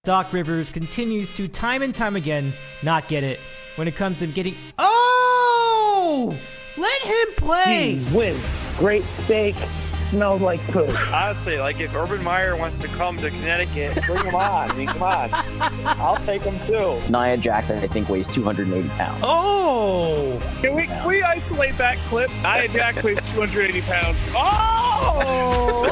Doc Rivers continues to time and time again not get it when it comes to getting... Oh! Let him play! He wins. Great steak. Smells like poop. Honestly, like if Urban Meyer wants to come to Connecticut, Bring him on. I mean, come on. I'll take him too. Nia Jackson, I think, weighs 280 pounds. Oh! can we isolate that clip? Nia Jax weighs 280 pounds. Oh!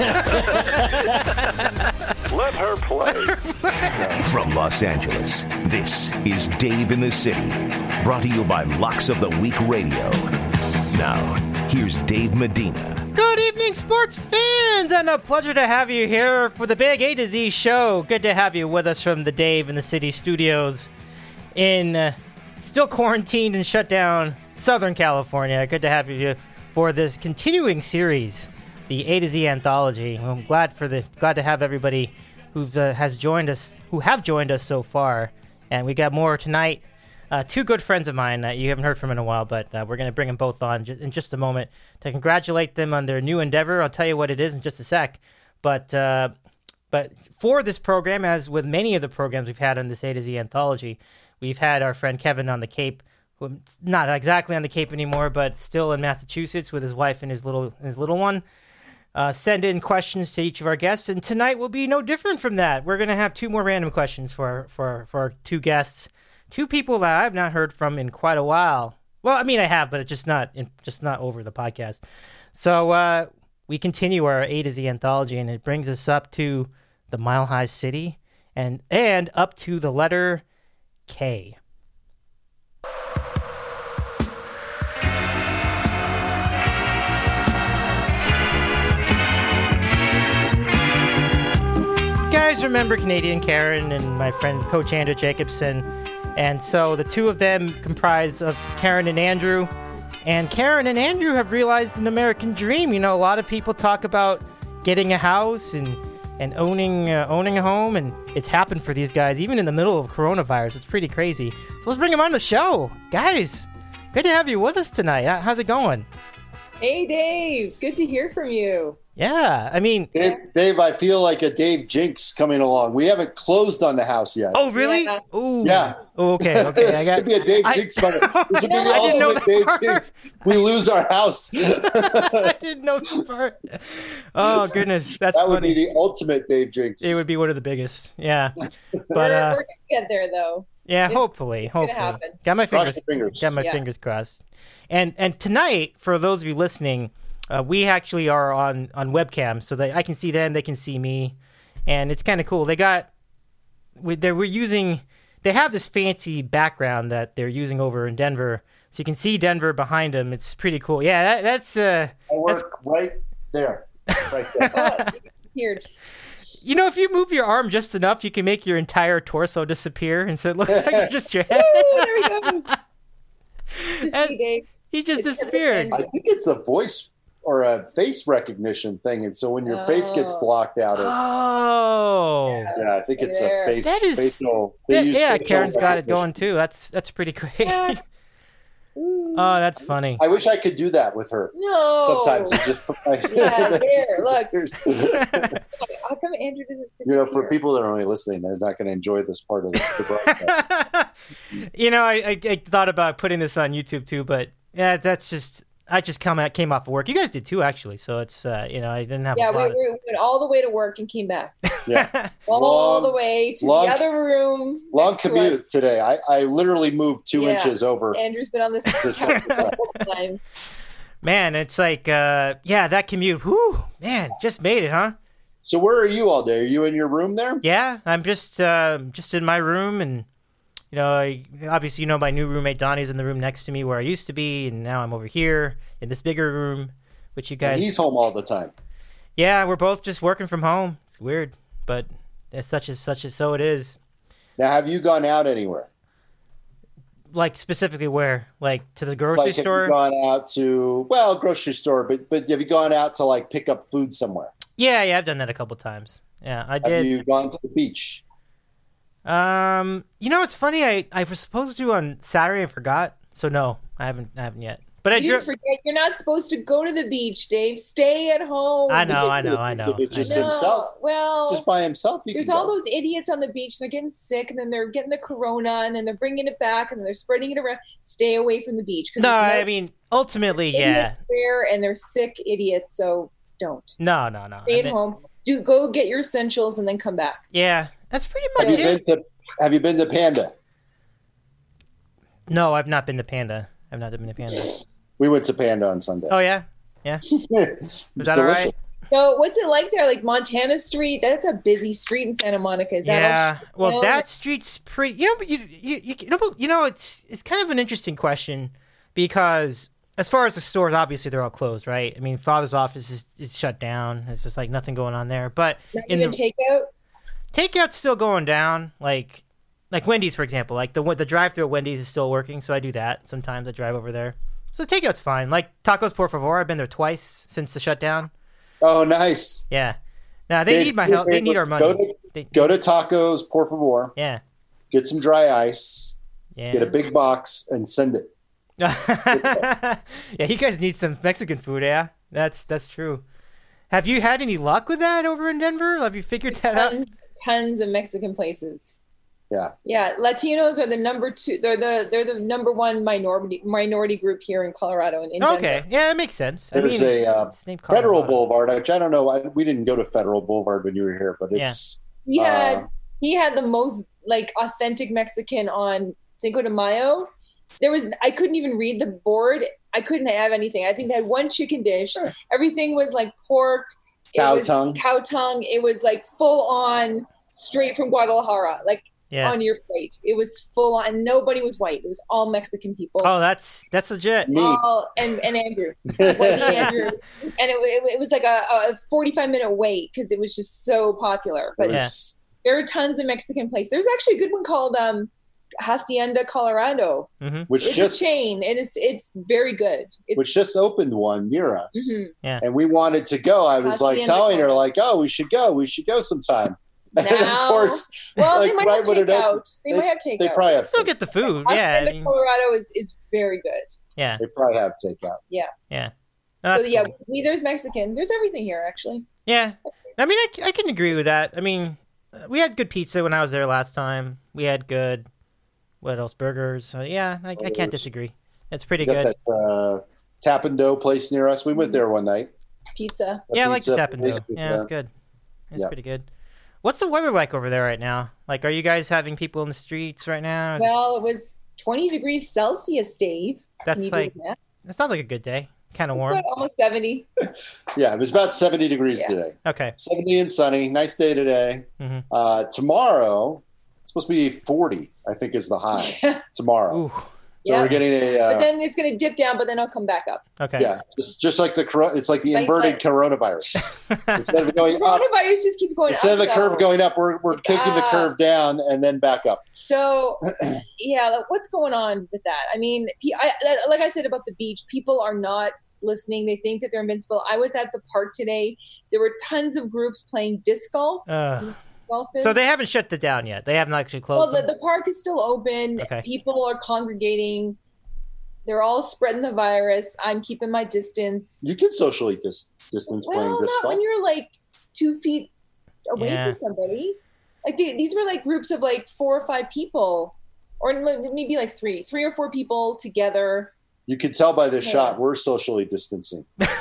Let her play. From Los Angeles, this is Dave in the City, brought to you by Locks of the Week Radio. Now, here's Dave Medina. Good evening, sports fans, and a pleasure to have you here for the Big A to Z show. Good to have you with us from the Dave in the City studios in still quarantined and shut down Southern California. Good to have you here for this continuing series, the A to Z anthology. I'm glad to have everybody who have joined us so far, and we got more tonight. Two good friends of mine that you haven't heard from in a while, but we're going to bring them both on in just a moment to congratulate them on their new endeavor. I'll tell you what it is in just a sec. But for this program, as with many of the programs we've had on this A to Z anthology, we've had our friend Kevin on the Cape, who, not exactly on the Cape anymore, but still in Massachusetts with his wife and his little one. Send in questions to each of our guests, and tonight will be no different from that. We're going to have two more random questions for our two guests. Two people that I've not heard from in quite a while. Well, I mean, I have, but it's just not over the podcast. So we continue our A to Z anthology, and it brings us up to the Mile High City and up to the letter K. You guys remember Canadian Karen and my friend Coach Andrew Jacobson. And so the two of them comprise of Karen and Andrew. And Karen and Andrew have realized an American dream. You know, a lot of people talk about getting a house and owning a home. And it's happened for these guys, even in the middle of coronavirus. It's pretty crazy. So let's bring them on the show. Guys, good to have you with us tonight. How's it going? Hey, Dave. Good to hear from you. Yeah, I mean... Dave, I feel like a Dave Jinx coming along. We haven't closed on the house yet. Oh, really? Yeah. Ooh. Yeah. Okay. This could be a Dave Jinx moment. This would be the I didn't know ultimate Dave Jinx. We lose our house. I didn't know that part. Oh, goodness. That's that would funny. be the ultimate Dave Jinx. It would be one of the biggest. Yeah. But We're going to get there, though. yeah, It's hopefully. gonna happen. Got my Cross fingers. your fingers. Got my fingers crossed. And tonight, for those of you listening, we actually are on webcam, so that I can see them, they can see me, and it's kind of cool. They have this fancy background that they're using over in Denver, so you can see Denver behind them. It's pretty cool. Yeah, that's I work right there. Right there. Oh, weird. you know, if you move your arm just enough, you can make your entire torso disappear, and so it looks like just your head. Woo, there we go. Just And me, Dave. he just It's disappeared. I think it's a voice or a face recognition thing, and so when your face gets blocked out, Oh. I think it's There. a face. That is- facial. They use Yeah, facial Karen's got it recognition. going too. That's pretty great. Yeah. Oh, that's funny. I wish I could do that with her. No. Sometimes it just Yeah, there, look. disappears. How come Andrew doesn't disappear? You know, for people that are only listening, they're not going to enjoy this part of the broadcast. You know, I thought about putting this on YouTube too, but yeah, I just came off of work. You guys did too, actually. So it's I didn't have. Yeah, a lot we went all the way to work and came back. Yeah, All the way to long- the other room. long next to commute us. today. I literally moved 2 Yeah. inches over. Andrew's been on this couch the whole time. Man, it's like that commute. Whew, man, just made it, huh? So where are you all day? Are you in your room there? Yeah, I'm just in my room, and obviously my new roommate Donnie's in the room next to me where I used to be, and now I'm over here in this bigger room, which you guys. And he's home all the time. Yeah, we're both just working from home. It's weird, but it's such as so it is. Now, have you gone out anywhere? Like specifically where? Like to the grocery Like, store? have you gone out to grocery store? But have you gone out to like pick up food somewhere? Yeah, I've done that a couple times. Yeah, I did. Have you gone to the beach? It's funny. I was supposed to on Saturday. I forgot. So no, I haven't yet. But You forget you're not supposed to go to the beach, Dave. Stay at home. I know. Just himself. Well, just by himself. There's all those idiots on the beach. They're getting sick, and then they're getting the corona, and then they're bringing it back, and then they're spreading it around. Stay away from the beach. No, I mean, ultimately, yeah. There, and they're sick idiots, so don't. No. Stay at home. Go get your essentials, and then come back. Yeah, that's pretty much it. Have you been to Panda? No, I've not been to Panda. We went to Panda on Sunday. Oh, yeah? Yeah. Was that delicious. All right? So what's it like there? Like Montana Street? That's a busy street in Santa Monica. Is that well, that street's pretty... You know, it's kind of an interesting question because as far as the stores, obviously they're all closed, right? I mean, Father's office is shut down. It's just like nothing going on there. But not even takeout? Takeout's still going down. Like Wendy's, for example. Like the drive-thru at Wendy's is still working, so I do that. Sometimes I drive over there. So the takeout's fine. Like Tacos Por Favor, I've been there twice since the shutdown. Oh, nice. Yeah. Now they need my help. They need our money. Go to Tacos Por Favor. Yeah. Get some dry ice. Yeah. Get a big box and send it. Yeah, you guys need some Mexican food, yeah? That's true. Have you had any luck with that over in Denver? Have you figured that out? Tons of Mexican places. Yeah. Yeah, Latinos are the number 2. They're the number 1 minority group here in Colorado and in Denver. Okay, yeah, it makes sense. There's a Federal Boulevard, which I don't know. We didn't go to Federal Boulevard when you were here, but it's he had the most like authentic Mexican on Cinco de Mayo. I couldn't even read the board. I couldn't have anything. I think they had one chicken dish. Sure. Everything was like pork, cow tongue. It was like full on, straight from Guadalajara, like on your plate. It was full on. Nobody was white. It was all Mexican people. Oh, that's legit. And Andrew, Whitey Andrew, and it was like a 45-minute wait because it was just so popular. But there are tons of Mexican places. There's actually a good one called Hacienda Colorado, which is a chain, and it's very good. Which just opened one near us, and we wanted to go. I was like telling her, like, "Oh, we should go sometime." And now, of course, well, they might have takeout. They might have takeout. They probably have still get the food. Hacienda Colorado is very good. Yeah, they probably have takeout. Yeah. No, so cool. There's Mexican. There's everything here, actually. Yeah, I mean, I can agree with that. I mean, we had good pizza when I was there last time. We had good. What else? Burgers. So yeah, I can't disagree. It's pretty good. That Tap and Dough place near us. We went there one night. Pizza. I like the Tap and Dough. Yeah, it's good. It's pretty good. What's the weather like over there right now? Like, are you guys having people in the streets right now? Well, it was 20 degrees Celsius, Dave. That sounds like a good day. Kind of warm. Almost 70. Yeah, it was about 70 degrees today. Okay. 70 and sunny. Nice day today. Tomorrow, it's supposed to be 40, I think, is the high tomorrow. Ooh. So we're getting but then it's going to dip down, but then it'll come back up. Okay. Yeah, just like it's like the inverted coronavirus. Instead of going up, coronavirus just keeps going instead up. of the curve going up, we're taking the curve down and then back up. So, what's going on with that? I mean, like I said about the beach, people are not listening. They think that they're invincible. I was at the park today. There were tons of groups playing disc golf. So they haven't shut it down yet. They haven't actually closed. Well, the park is still open. Okay. People are congregating. They're all spreading the virus. I'm keeping my distance. You can socially distance playing disc golf. Not when you're like 2 feet away from somebody. Like these were like groups of like 4 or 5 people, or maybe like 3 or 4 people together. You can tell by this shot we're socially distancing.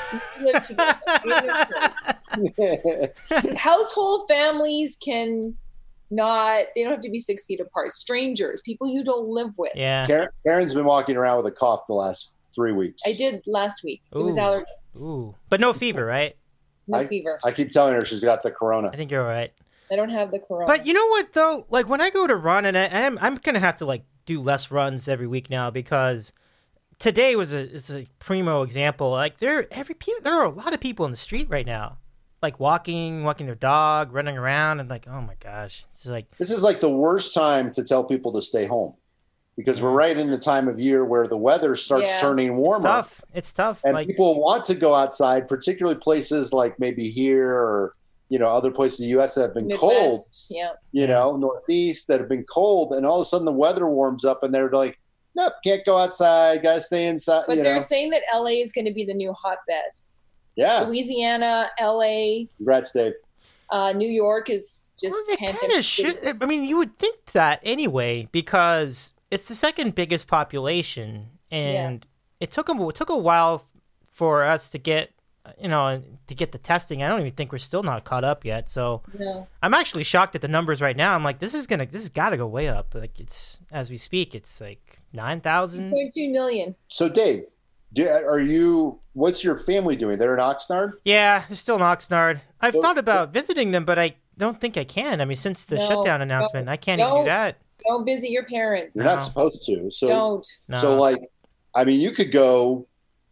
Household families they don't have to be 6 feet apart. Strangers, people you don't live with. Yeah. Karen's been walking around with a cough the last 3 weeks. I did last week. Ooh. It was allergies. Ooh. But no fever, right? No fever. I keep telling her she's got the corona. I think you're all right. I don't have the corona. But you know what, though? Like, when I go to run, and I'm going to have to, like, do less runs every week now because today is a primo example. Like, there are a lot of people in the street right now. Like walking their dog, running around, and like, oh my gosh, this is like the worst time to tell people to stay home because we're right in the time of year where the weather starts turning warmer. It's tough, and people want to go outside, particularly places like maybe here or other places in the U.S. that have been Midwest, cold. Northeast that have been cold, and all of a sudden the weather warms up, and they're like, nope, can't go outside. Got to stay inside. But they're saying that LA is going to be the new hotbed. Yeah. Louisiana, LA. Congrats, Dave. New York is just kind of should. I mean, you would think that anyway, because it's the second biggest population, and it took a while for us to get the testing. I don't even think we're still not caught up yet. So I'm actually shocked at the numbers right now. I'm like, this has got to go way up. Like, it's, as we speak, it's like 9,000. 2.2 million. So Dave, what's your family doing? They're in Oxnard? Yeah, they're still in Oxnard. I've thought about visiting them, but I don't think I can. I mean, since the shutdown announcement, I can't even do that. Don't visit your parents. You're not supposed to. So don't. So like, I mean, you could go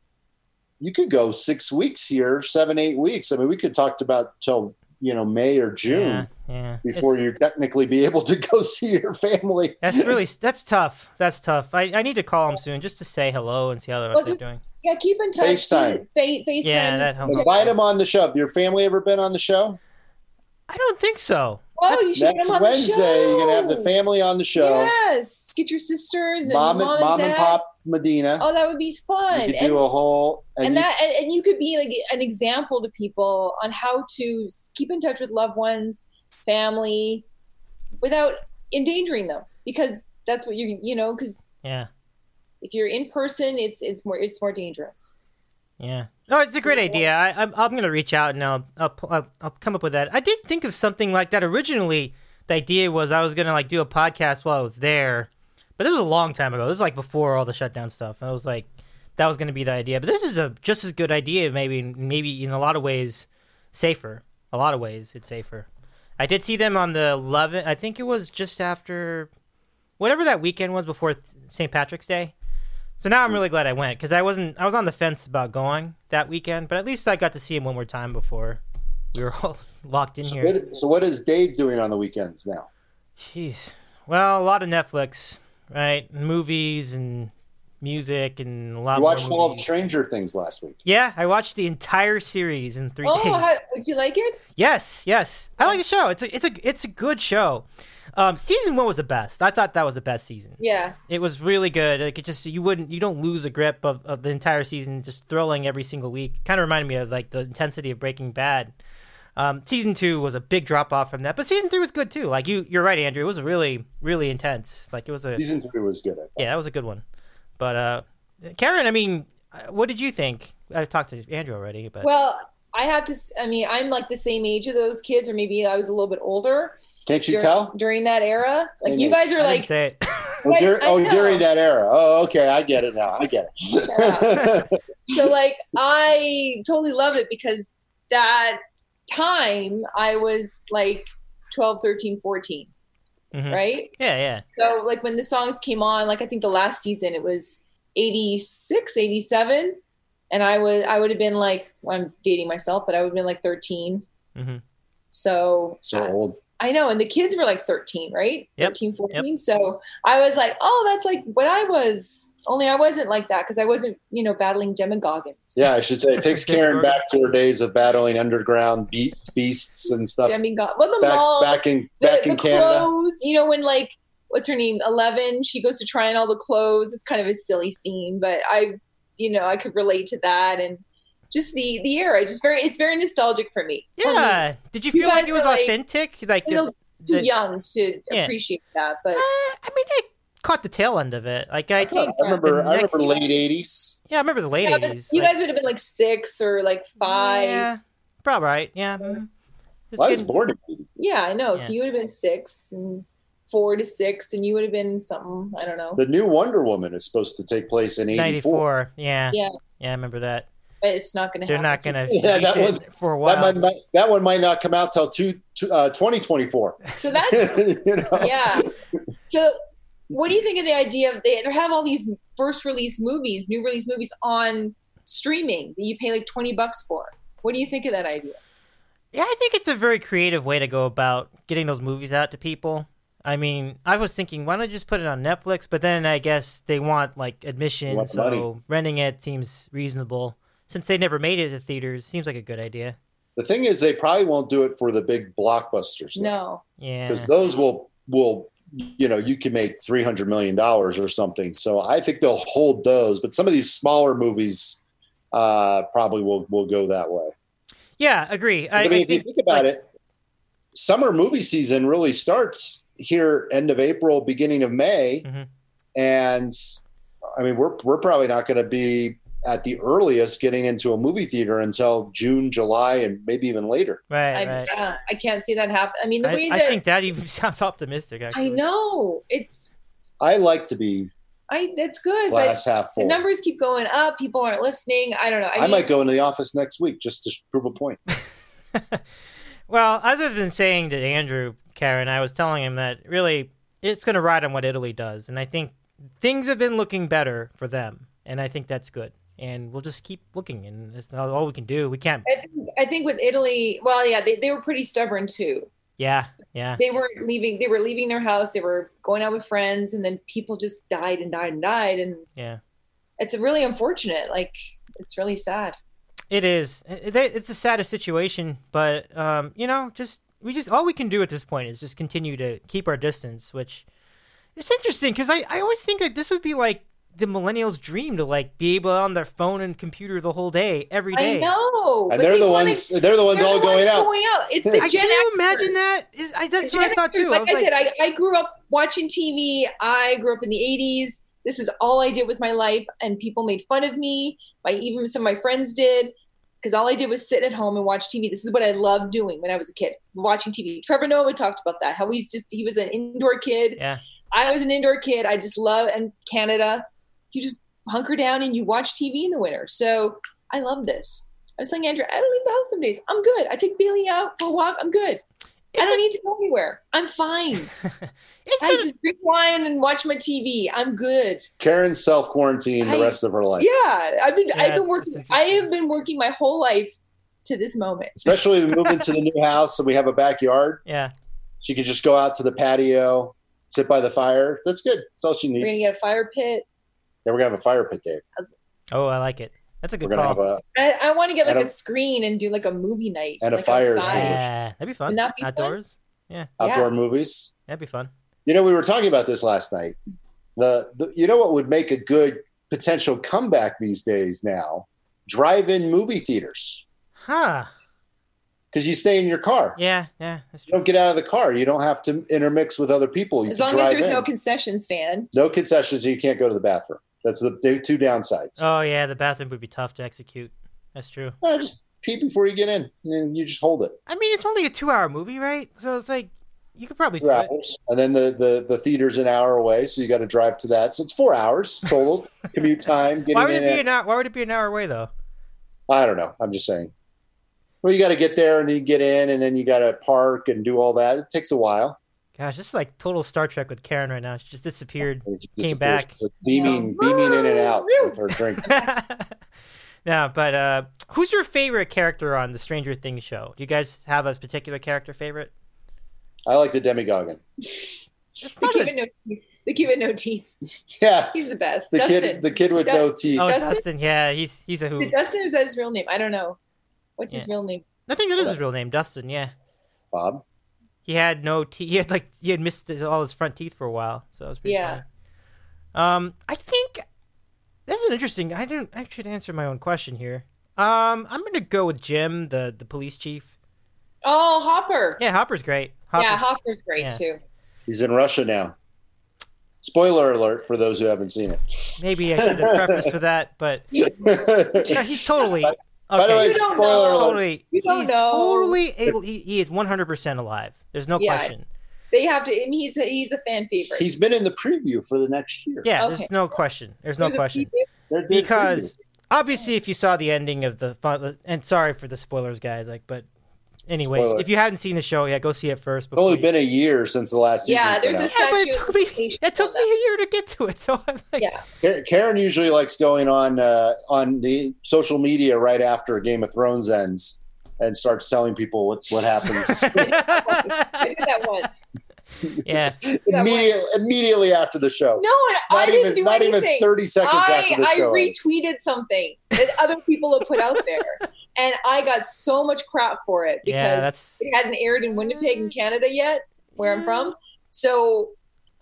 6 weeks here, 7-8 weeks. I mean, we could talk about till May or June before you technically be able to go see your family. That's tough. That's tough. I need to call them soon just to say hello and see how they're doing. Yeah, keep in touch. FaceTime. FaceTime. Yeah, that helps. Invite them on the show. Have your family ever been on the show? I don't think so. Oh, you should get them on Wednesday, the show. you're gonna have the family on the show. Yes, get your sisters and mom and pop Medina. Oh, that would be fun. You could do a whole and you could be like an example to people on how to keep in touch with loved ones, family, without endangering them, because that's what because if you're in person, it's more dangerous. Yeah. No, it's a great idea. I'm going to reach out and I'll come up with that. I did think of something like that originally. The idea was I was going to do a podcast while I was there, but this was a long time ago. This is before all the shutdown stuff. And I was like, that was going to be the idea. But this is a just as good idea. Maybe in a lot of ways safer. A lot of ways it's safer. I did see them on the 11th. I think it was just after whatever that weekend was before St. Patrick's Day. So now I'm really glad I went, because I was on the fence about going that weekend, but at least I got to see him one more time before we were all locked in here. So what is Dave doing on the weekends now? Jeez. Well, a lot of Netflix, right? Movies and music and a lot more movies. You watched all of Stranger Things last week. Yeah, I watched the entire series in 3 days. Oh, did you like it? Yes. I like the show. It's a good show. Season 1 was the best. I thought that was the best season. Yeah, it was really good. Like, it just you don't lose a grip of the entire season. Just thrilling every single week. Kind of reminded me of the intensity of Breaking Bad. Season 2 was a big drop off from that, but season 3 was good too. Like you're right, Andrew. It was really, really intense. Like, it was season 3 was good. Yeah, that was a good one. But Karen, I mean, what did you think? I've talked to Andrew already, but I have to. I mean, I'm like the same age of those kids, or maybe I was a little bit older. Can't you tell? During that era? Like, you guys are like... Say it. During that era. Oh, okay. I get it now. I get it. So, I totally love it, because that time I was 12, 13, 14. Mm-hmm. Right? Yeah. So, when the songs came on, I think the last season, it was 86, 87. And I would have been I'm dating myself, but I would have been 13. Mm-hmm. So old. I know, and the kids were 13, right? Yep. 13, 14. Yep. So I was like, oh, that's what I was. Only I wasn't like that, because I wasn't, battling demogorgons. Yeah, I should say it takes Karen back to her days of battling underground beasts and stuff. Well, the malls, back in Canada. Clothes, when what's her name, 11, she goes to try on all the clothes. It's kind of a silly scene, but I could relate to that, and just the era. It's very nostalgic for me. Yeah. Did you feel like it was authentic? Too young to appreciate that, but I mean, I caught the tail end of it. I remember late 80s. Yeah, I remember the late 80s. You guys would have been 6 or 5. Yeah, probably right. Yeah. I was born in 80. Yeah, I know. Yeah. So you would have been 6 and 4 to 6, and you would have been something. I don't know. The new Wonder Woman is supposed to take place in 84. Yeah. I remember that. But it's not going to happen. They're not going to for a while. That one might not come out till 2024. So that's yeah. So what do you think of the idea of they have all these new release movies on streaming that you pay $20 for? What do you think of that idea? Yeah, I think it's a very creative way to go about getting those movies out to people. I mean, I was thinking, why don't you just put it on Netflix? But then I guess they want admission, so money. Renting it seems reasonable. Since they never made it to theaters, seems like a good idea. The thing is, they probably won't do it for the big blockbusters. No. Yeah. Because those will you can make $300 million or something. So I think they'll hold those, but some of these smaller movies probably will go that way. Yeah, agree. I mean, if you think about it, summer movie season really starts here end of April, beginning of May. Mm-hmm. And I mean, we're probably not going to be at the earliest getting into a movie theater until June, July, and maybe even later. Right. I can't see that happen. I mean, the way I think that even sounds optimistic, actually. I know. I like to be that's good. glass but half full. The numbers keep going up. People aren't listening. I don't know. I might go into the office next week just to prove a point. Well, as I've been saying to Andrew, Karen, I was telling him that really it's going to ride on what Italy does. And I think things have been looking better for them. And I think that's good. And we'll just keep looking. And that's not all we can do. We can't. I think with Italy, well, yeah, they were pretty stubborn too. Yeah. They weren't leaving. They were leaving their house. They were going out with friends. And then people just died. And yeah, it's really unfortunate. Like, it's really sad. It is. It's the saddest situation, but just all we can do at this point is just continue to keep our distance. Which it's interesting because I always think that this would be like the millennials' dream to like be able on their phone and computer the whole day, every day. I know, and they're the ones all going out. It's the Gen Can you Xers. imagine that? That's what I thought too. Like I said, I grew up watching TV. I grew up in the 80s. This is all I did with my life, and people made fun of me. Even some of my friends did, because all I did was sit at home and watch TV. This is what I loved doing when I was a kid, watching TV. Trevor Noah talked about that, how he was an indoor kid. Yeah. I was an indoor kid. I just love, and Canada, you just hunker down and you watch TV in the winter. So I love this. I was telling Andrew, I don't leave the house some days. I'm good. I take Bailey out for a walk. I'm good. I don't need to go anywhere. I'm fine. I just drink wine and watch my TV. I'm good. Karen's self-quarantined the rest of her life. Yeah, I've been working. I have been working my whole life to this moment. Especially moving to the new house, so we have a backyard. Yeah, she could just go out to the patio, sit by the fire. That's good. That's all she needs. We're gonna get a fire pit. Yeah, we're gonna have a fire pit, Dave. Oh, I like it. That's a good call. I want to get like a screen and do like a movie night and a fire extinguisher. Yeah, that'd be fun. That'd be outdoors. Fun? Yeah, outdoor movies. That'd be fun. We were talking about this last night. What would make a good potential comeback these days now? Drive-in movie theaters. Huh. Because you stay in your car. Yeah, that's true. You don't get out of the car. You don't have to intermix with other people. As long as there's no concession stand. No concessions, you can't go to the bathroom. That's the two downsides. Oh, yeah, the bathroom would be tough to execute. That's true. No, just pee before you get in, and you just hold it. I mean, it's only a 2-hour movie, right? So it's like, you could probably 2 hours. And then the theater's an hour away, so you got to drive to that. So it's 4 hours total commute time. Why would it be an hour away, though? I don't know. I'm just saying. Well, you got to get there, and then you get in, and then you got to park and do all that. It takes a while. Gosh, this is like total Star Trek with Karen right now. She just disappeared, came back. Beaming in and out with her drink. Yeah, but who's your favorite character on the Stranger Things show? Do you guys have a particular character favorite? I like the Demigoggin. The kid with no teeth. Yeah. He's the best. The kid with no teeth. Oh, Dustin, yeah, he's a who. Dustin, is that his real name? I don't know. What's his real name? I think that is his real name, Dustin, yeah. Bob? He had no teeth. He had missed all his front teeth for a while, so it was pretty funny. I think this is an interesting. I should answer my own question here. I'm gonna go with Jim, the police chief. Oh, Hopper. Yeah, Hopper's great. Hopper's great too. He's in Russia now. Spoiler alert for those who haven't seen it. Maybe I should have prefaced with that, but yeah, he's totally. By the way, spoiler alert. You don't know. Totally able. He is 100% alive. There's no question. They have to. And he's a fan favorite. He's been in the preview for the next year. Yeah, there's no question. There's no question. Because obviously, if you saw the ending of and sorry for the spoilers, guys. But anyway, if you hadn't seen the show yet, go see it first. It's only been a year since the last season. Yeah, there's a statue. It took me a year to get to it. So I'm like, Karen usually likes going on the social media right after Game of Thrones ends and starts telling people what happens. I did that once. Yeah. Immediately after the show. No, I didn't do anything. Not even 30 seconds after the show. I retweeted something that other people have put out there. And I got so much crap for it because it hadn't aired in Winnipeg in Canada yet, where I'm from. So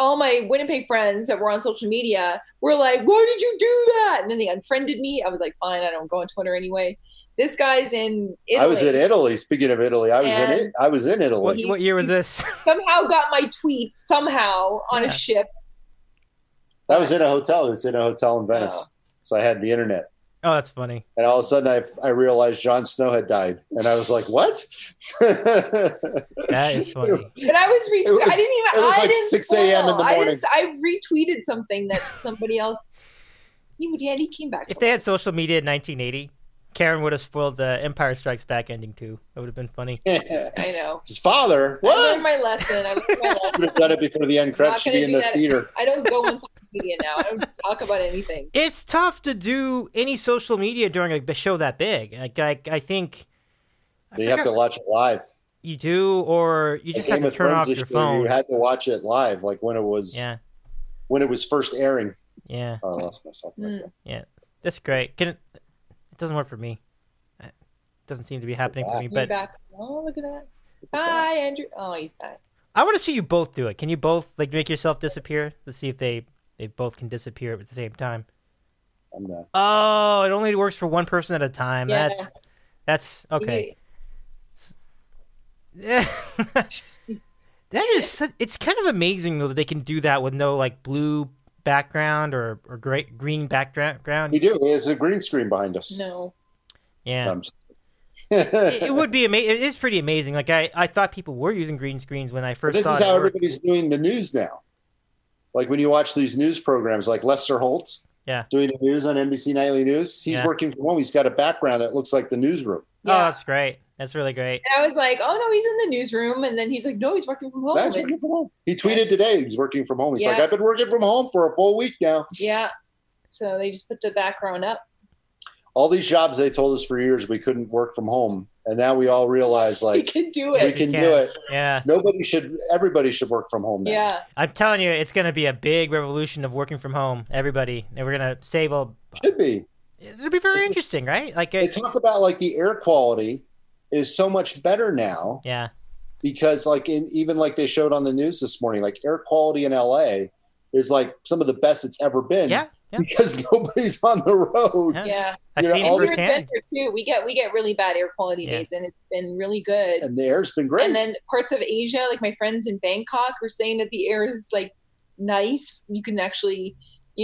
all my Winnipeg friends that were on social media were like, why did you do that? And then they unfriended me. I was like, fine, I don't go on Twitter anyway. This guy's in Italy. I was in Italy. Speaking of Italy, I was in Italy. What year was this? Somehow got my tweets on a ship. I was in a hotel. It was in a hotel in Venice. So I had the internet. Oh, that's funny. And all of a sudden I realized Jon Snow had died. And I was like, what? That is funny. But I was retweeting. It was like 6 a.m. in the morning. I retweeted something that somebody else. He came back. If they had social media in 1980, Karen would have spoiled the Empire Strikes Back ending too. That would have been funny. I know. His father. What? I learned my lesson. I would have done it before the end credits should be in the theater. I don't go on social media now. I don't talk about anything. It's tough to do any social media during a show that big. I think you have to watch it live. You do, or you just have to turn off your phone. You had to watch it live, like when it was first airing. Yeah. Oh, I lost myself. Yeah, that's great. It doesn't work for me. It doesn't seem to be happening for me. But back. Oh, look at that. Hi, Andrew. Oh, he's back. I want to see you both do it. Can you both make yourself disappear? Let's see if they both can disappear at the same time. I'm not. Oh, it only works for one person at a time. Yeah. That's okay. Yeah. That is. It's kind of amazing though that they can do that with no blue background or green background. We do. There's a green screen behind us. No. Yeah. It would be amazing. It is pretty amazing. I thought people were using green screens when I first saw it. This is how everybody's doing the news now. Like when you watch these news programs, like Lester Holt, doing the news on NBC Nightly News, he's working from home. He's got a background that looks like the newsroom. Yeah. Oh, that's great. That's really great. And I was like, oh no, he's in the newsroom, and then he's like, no, he's working from home. He's working from home. He tweeted today he's working from home. He's like, I've been working from home for a full week now. Yeah. So they just put the background up. All these jobs they told us for years we couldn't work from home, and now we all realize we can do it. We can do it. Yeah. Everybody should work from home now. Yeah. I'm telling you, it's going to be a big revolution of working from home. Everybody, and we're going to save a. Should be. It'll be very interesting, right? They talk about the air quality is so much better now. Yeah. Because even they showed on the news this morning, air quality in LA is some of the best it's ever been. Yeah. Because nobody's on the road. Yeah. I've seen it firsthand. Too. We get really bad air quality days, and it's been really good. And the air's been great. And then parts of Asia, my friends in Bangkok, were saying that the air is nice. You can actually,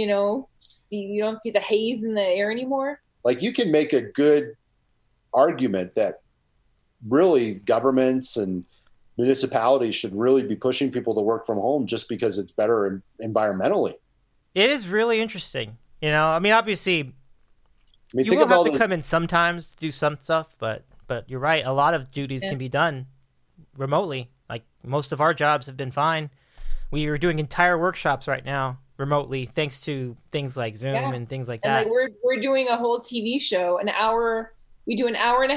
see, you don't see the haze in the air anymore. You can make a good argument that really governments and municipalities should really be pushing people to work from home just because it's better environmentally. It is really interesting. Obviously, you will have to come in sometimes to do some stuff, but you're right. A lot of duties can be done remotely. Most of our jobs have been fine. We are doing entire workshops right now remotely, thanks to things like Zoom and things like that. And we're doing a whole TV show, an hour. We do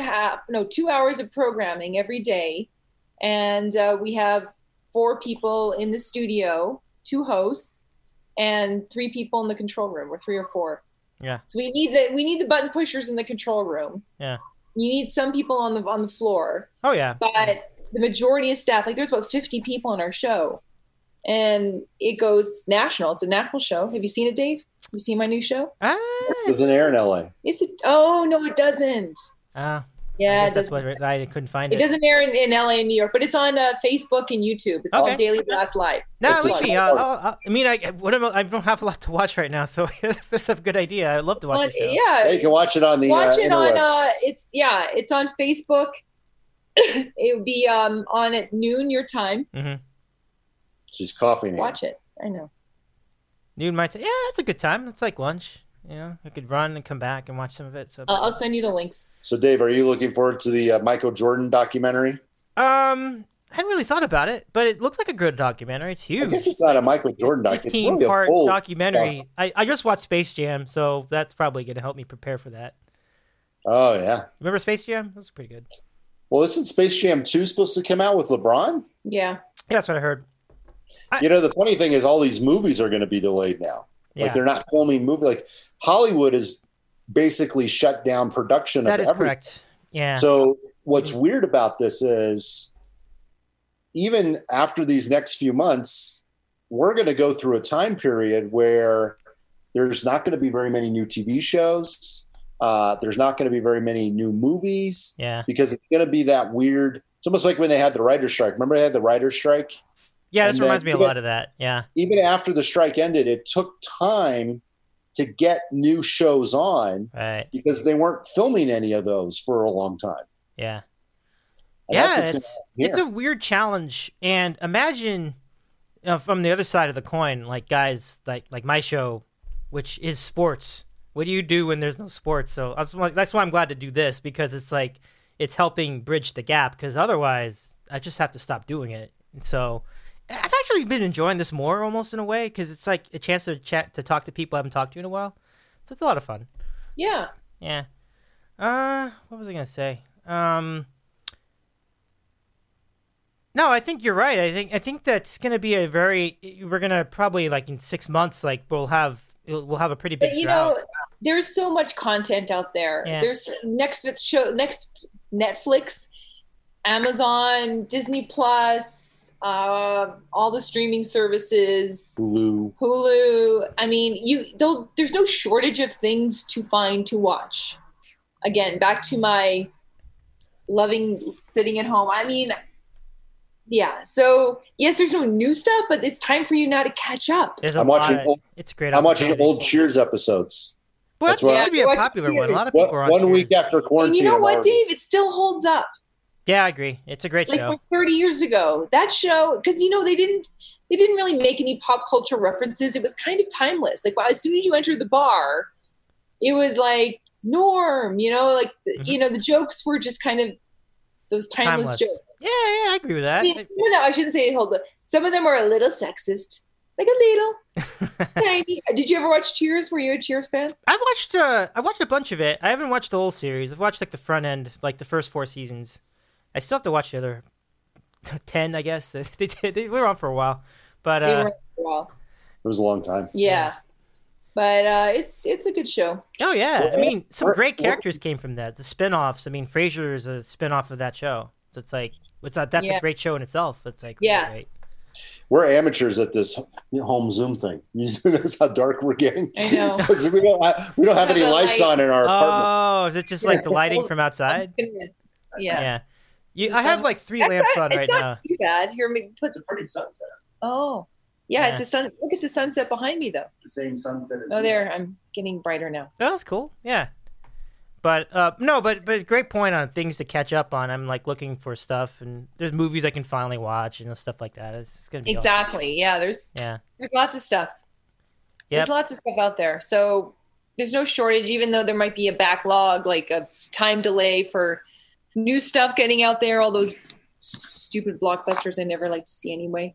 2 hours of programming every day, and we have 4 people in the studio, 2 hosts, and 3 people in the control room, or 3 or 4. Yeah. So we need the button pushers in the control room. Yeah. You need some people on the floor. Oh yeah. But the majority of staff, there's about 50 people on our show, and it goes national. It's a national show. Have you seen it, Dave? Have you seen my new show? It doesn't air in LA. Is it? Oh no, it doesn't. Yeah, that's what I couldn't find. It doesn't air in LA and New York, but it's on Facebook and YouTube. It's called Daily Blast Live. No, I don't have a lot to watch right now, so that's a good idea. I'd love to watch it. Yeah, you can watch it on the. Watch it on. It's on Facebook. It would be on at noon your time. Mm-hmm. She's coughing. Watch it. I know. Noon my time. Yeah, it's a good time. It's like lunch. I could run and come back and watch some of it. So I'll send you the links. So, Dave, are you looking forward to the Michael Jordan documentary? I hadn't really thought about it, but it looks like a good documentary. It's huge. I guess it's not a Michael Jordan documentary. 15-part documentary. I just watched Space Jam, so that's probably going to help me prepare for that. Oh, yeah. Remember Space Jam? That was pretty good. Well, isn't Space Jam 2 supposed to come out with LeBron? Yeah. That's what I heard. The funny thing is all these movies are going to be delayed now. They're not filming movies. Hollywood is basically shut down production of everything. That is correct. Yeah. So what's weird about this is even after these next few months, we're going to go through a time period where there's not going to be very many new TV shows. There's not going to be very many new movies. Yeah. Because it's going to be that weird. It's almost like when they had the writer's strike. Remember they had the writer's strike? Yeah, this reminds me a lot of that. Yeah. Even after the strike ended, it took time to get new shows on, right? Because they weren't filming any of those for a long time. Yeah. And yeah, it's a weird challenge. And imagine from the other side of the coin, like guys like my show, which is sports. What do you do when there's no sports? So that's why I'm glad to do this, because it's like it's helping bridge the gap, because otherwise I just have to stop doing it. And so I've actually been enjoying this more, almost in a way, because it's like a chance to chat, to talk to people I haven't talked to in a while. So it's a lot of fun. Yeah. Yeah. What was I gonna say? No, I think you're right. I think that's gonna be we're gonna probably, like, in 6 months, like we'll have a pretty big. But drought. There's so much content out there. Yeah. There's next Netflix, Amazon, Disney Plus, all the streaming services, Hulu. I mean, there's no shortage of things to find to watch. Again, back to my loving sitting at home. I mean, yeah. So yes, there's no new stuff, but it's time for you now to catch up. It's great. I'm watching old Cheers episodes. Well, that's going to be a popular one. A lot of people are on one Cheers. Week after quarantine. And you know what, Dave? It still holds up. Yeah, I agree. It's a great show. Like 30 years ago, that show, because they didn't really make any pop culture references. It was kind of timeless. Like, as soon as you entered the bar, it was like Norm. The jokes were just kind of those timeless jokes. Yeah, I agree with that. I shouldn't say hold up. Some of them are a little sexist, like a little. Tiny. Did you ever watch Cheers? Were you a Cheers fan? I watched a bunch of it. I haven't watched the whole series. I've watched like the front end, like the first 4 seasons. I still have to watch the other 10, I guess. They were on for a while, but they were on for a while. It was a long time. Yeah. But it's a good show. Oh yeah, I mean, some great characters came from that. The spin-offs. I mean, Frasier is a spin-off of that show, so it's like that's a great show in itself. It's like great. We're amateurs at this home Zoom thing. That's how dark we're getting. I know. Because we don't have any lights on in our apartment. Oh, is it just like the lighting from outside? Yeah. I have like 3 lamps on right now. It's not too bad. Here, It's a pretty sunset. Oh. Yeah, it's a sun. Look at the sunset behind me, though. It's the same sunset. There. I'm getting brighter now. Oh, that's cool. Yeah. But but great point on things to catch up on. I'm like looking for stuff, and there's movies I can finally watch and stuff like that. It's gonna be exactly awesome. Yeah. There's lots of stuff. There's lots of stuff out there, so there's no shortage. Even though there might be a backlog, like a time delay for new stuff getting out there. All those stupid blockbusters I never like to see anyway.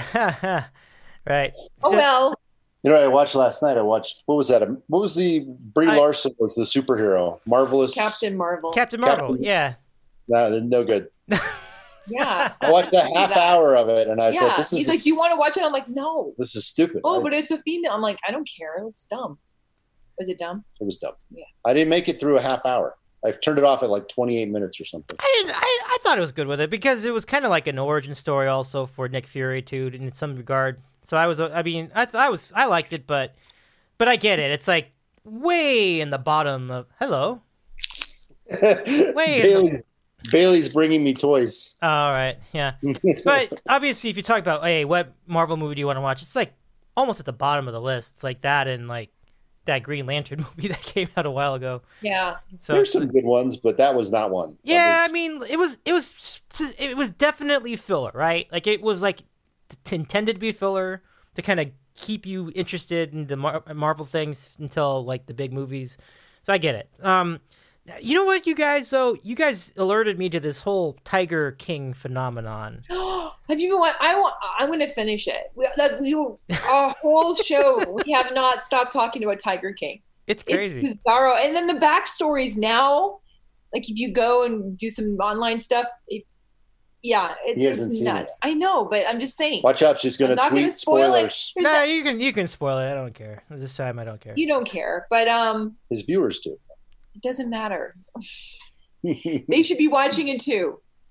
Right. Oh well. You know what I watched last night? What was that? What was the Brie Larson was the superhero? Marvelous Captain Marvel. Yeah. No good. Yeah. I watched a half hour of it, and I said, "This is." He's like, "Do you want to watch it?" I'm like, "No." This is stupid. But it's a female. I'm like, I don't care. It looks dumb. Was it dumb? It was dumb. Yeah. I didn't make it through a half hour. I've turned it off at like 28 minutes or something. I thought it was good with it because it was kind of like an origin story also for Nick Fury too, in some regard. So I liked it, but I get it. It's like way in the bottom of hello. Bailey's bringing me toys. All right, yeah. But obviously, if you talk about what Marvel movie do you want to watch, it's like almost at the bottom of the list. It's like that and like that Green Lantern movie that came out a while ago. Yeah. So there's some good ones, but that was not one. Yeah, I mean, it was definitely filler, right? Like it was like intended to be filler to kind of keep you interested in the Marvel things until like the big movies. So I get it. You know what, you guys alerted me to this whole Tiger King phenomenon. Have you been? I'm going to finish it. Our whole show, we have not stopped talking about Tiger King. It's crazy. It's bizarro. And then the backstories now, like if you go and do some online stuff, it's nuts. I know, but I'm just saying. Watch out, she's going to tweet spoilers. No, you can spoil it. I don't care. This time I don't care. You don't care, but his viewers do. It doesn't matter. They should be watching it too.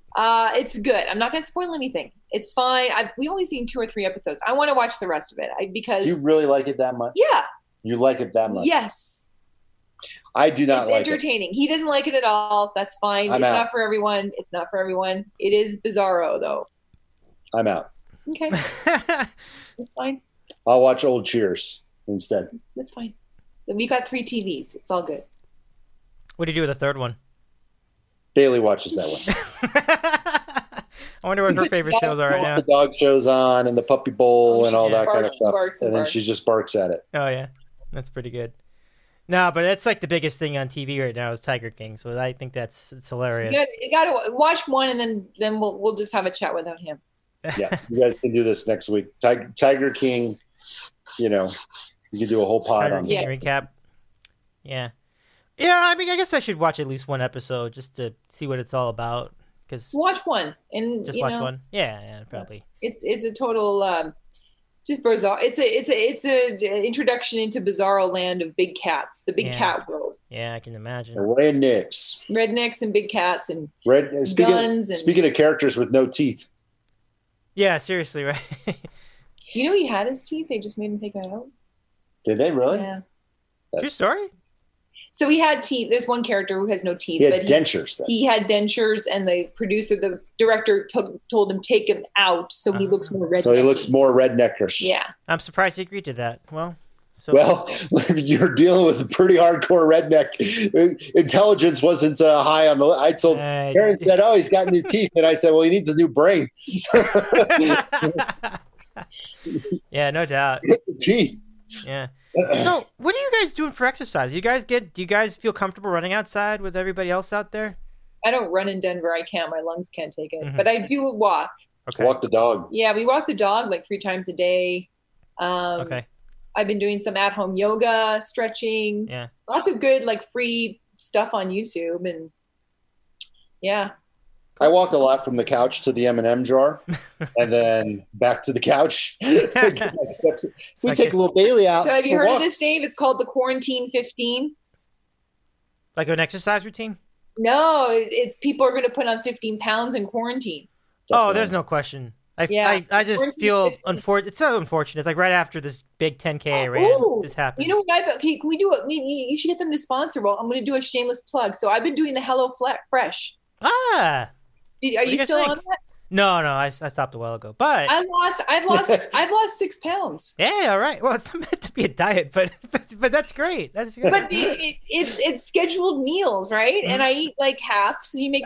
It's good. I'm not going to spoil anything. It's fine. We've only seen 2 or 3 episodes. I want to watch the rest of it because. Do you really like it that much? Yeah. You like it that much? Yes. I do not like it. It's entertaining. He doesn't like it at all. That's fine. It's not for everyone. It's not for everyone. It is bizarro, though. I'm out. Okay. That's fine. I'll watch old Cheers instead. That's fine. We got 3 TVs. It's all good. What do you do with the third one? Bailey watches that one. I wonder what her favorite shows are right now. The dog show's on and the puppy bowl and all that kind of stuff. And then barks. she just barks at it. Oh, yeah. That's pretty good. No, but it's like the biggest thing on TV right now is Tiger King. So I think it's hilarious. You got to watch one and then we'll just have a chat without him. Yeah, you guys can do this next week. Tiger King, you can do a whole pod on it. Recap. Yeah. Yeah, I mean, I guess I should watch at least one episode just to see what it's all about. Cause watch one and just watch one. Yeah, probably. It's a total just bizarre. It's a introduction into bizarro land of big cats, the big cat world. Yeah, I can imagine. Rednecks and big cats and guns. Speaking of characters with no teeth. Yeah, seriously, right? He had his teeth. They just made him take it out. Did they really? Yeah. True story? So he had teeth. There's one character who has no teeth. He had dentures. Then. He had dentures, and the director told him take him out so he looks more redneck. So he looks more redneckers. Yeah. I'm surprised he agreed to that. Well, you're dealing with a pretty hardcore redneck. Intelligence wasn't high on the list. I told Karen said, "Oh, he's got new teeth," and I said, "Well, he needs a new brain." Yeah, no doubt. Teeth. Yeah. So, what are you guys doing for exercise? Do you guys feel comfortable running outside with everybody else out there? I don't run in Denver. I can't. My lungs can't take it. But I do walk. Okay. Walk the dog. Yeah, we walk the dog like 3 times a day. Okay. I've been doing some at-home yoga, stretching. Yeah. Lots of good free stuff on YouTube, and yeah. I walk a lot from the couch to the M&M jar, and then back to the couch. We take a little Bailey out. So have you heard of this, Dave? It's called the Quarantine 15. Like an exercise routine? No, it's people are going to put on 15 pounds in quarantine. Oh, there's no question. I just feel unfortunate. It's so unfortunate. It's like right after this big 10K I ran, this happened. You know what? Can we do it? You should get them to sponsor. Well, I'm going to do a shameless plug. So I've been doing the Hello Fresh. Ah. Are you still on that? No, I stopped a while ago. But I've lost 6 pounds. Yeah, all right. Well, it's not meant to be a diet, but that's great. That's good. But it's scheduled meals, right? Mm-hmm. And I eat like half, so you make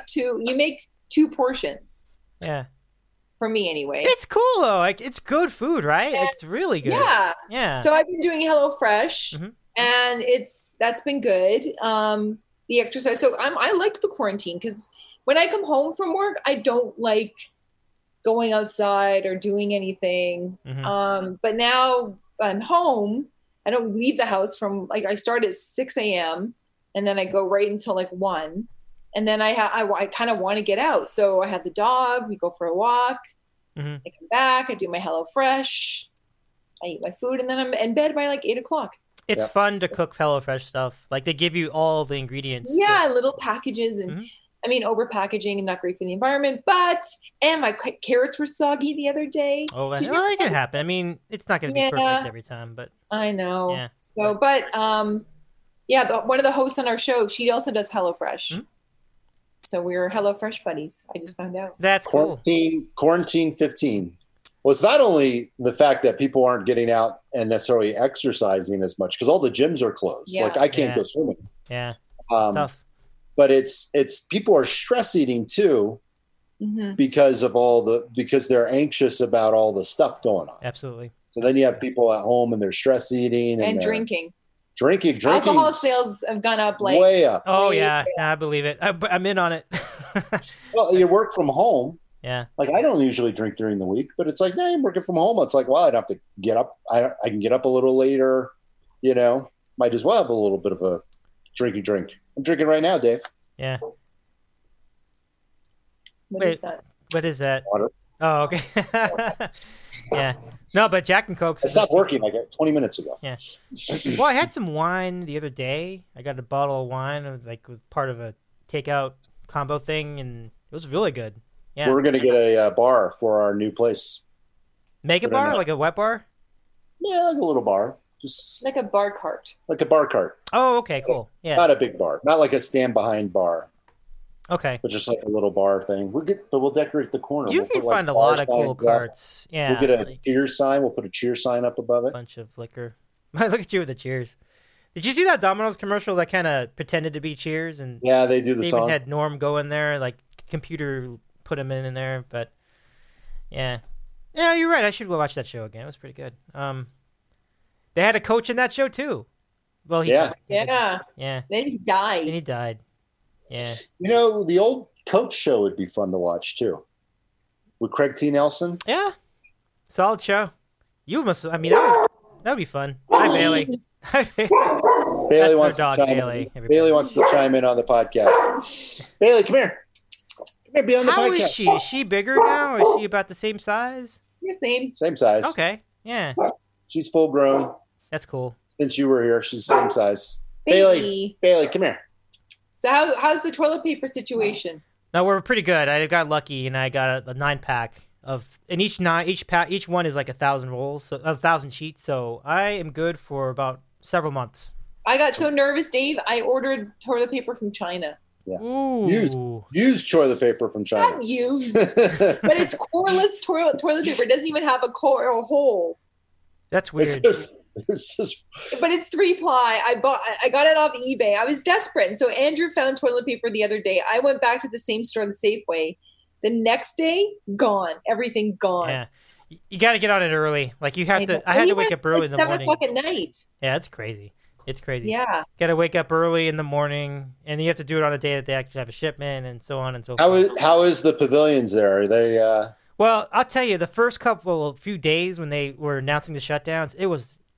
2 portions. Yeah. For me, anyway. It's cool though. Like it's good food, right? And it's really good. Yeah. So I've been doing HelloFresh, and that's been good. The exercise. So I like the quarantine because when I come home from work, I don't like going outside or doing anything. But now I'm home. I don't leave the house from I start at 6 a.m. and then I go right until 1. And then I kind of want to get out. So I have the dog. We go for a walk. I come back. I do my HelloFresh. I eat my food. And then I'm in bed by 8 o'clock. It's fun to cook HelloFresh stuff. Like they give you all the ingredients. Yeah, little packages. And I mean, over packaging and not great for the environment. And my carrots were soggy the other day. Oh, well, that can happen. I mean, it's not going to be perfect every time. But I know. Yeah. So, but one of the hosts on our show, she also does HelloFresh. So we're HelloFresh buddies. I just found out. That's cool. Quarantine 15. Well, it's not only the fact that people aren't getting out and necessarily exercising as much because all the gyms are closed. Yeah. I can't go swimming. Yeah. Tough. But it's people are stress eating too because they're anxious about all the stuff going on. Absolutely. So then you have people at home and they're stress eating and drinking. Drinking. Alcohol sales have gone up way up. Oh yeah, I believe it. I'm in on it. Well, you work from home. Yeah. I don't usually drink during the week, but it's I'm working from home. It's well, I'd have to get up. I can get up a little later. Might as well have a little bit of a drinky drink. I'm drinking right now, Dave. Yeah. What is that? What is that? Water. Oh, okay. Yeah. No, but Jack and Coke. It stopped working 20 minutes ago. Yeah. Well, I had some wine the other day. I got a bottle of wine, with part of a takeout combo thing, and it was really good. Yeah. We're going to get a bar for our new place. Make a bar, like a wet bar. Yeah, like a little bar, just Like a bar cart. like a bar cart. Oh, okay, cool. Yeah. Not a big bar, not like a stand behind bar, Okay. but just like a little bar thing. We'll decorate the corner. You We'll can put, like, find a bar lot of cool signs up. carts. Yeah. We'll get a like cheers sign. We'll put a cheers sign up above a it. bunch of liquor. Look at you with the Cheers. Did you see that Domino's commercial that kind of pretended to be Cheers? And Yeah, they do the they song. even had Norm go in there, like computer put him in there. But yeah, you're right. I should go watch that show again. It was pretty good. They had a coach in that show too. Well, Yeah. yeah. Then he died. And he died. Yeah. You know, the old Coach show would be fun to watch too, with Craig T. Nelson. Yeah. Solid show. You must. I mean, that'd be fun. Hi, Bailey. Bailey That's wants their dog, to chime Bailey. in. Bailey wants to chime in on the podcast. Bailey, come here. Come here, be on the How podcast. is she? Is she bigger now? Or is she about the same size? You're same. Same size. Okay. Yeah. She's full grown. That's cool. Since you were here, she's the same size. Baby. Bailey, come here. So how's the toilet paper situation? No, we're pretty good. I got lucky and I got a 9-pack of, and each one is like 1,000 rolls, so 1,000 sheets. So I am good for about several months. I got so nervous, Dave. I ordered toilet paper from China. Yeah. Ooh. Use toilet paper from China. Not used, but it's coreless toilet paper. It doesn't even have a core or a hole. That's weird. It's just, But it's 3-ply. I got it off eBay. I was desperate. And so Andrew found toilet paper the other day. I went back to the same store, the Safeway. The next day, gone. Everything gone. Yeah. You got to get on it early. Like you have to. I had to wake up early in the morning. 7 o'clock at night. Yeah, it's crazy. It's crazy. Yeah. Got to wake up early in the morning, and you have to do it on a day that they actually have a shipment, and so on and so forth. how is the pavilions there? Are they? Well, I'll tell you, the first few days when they were announcing the shutdowns, it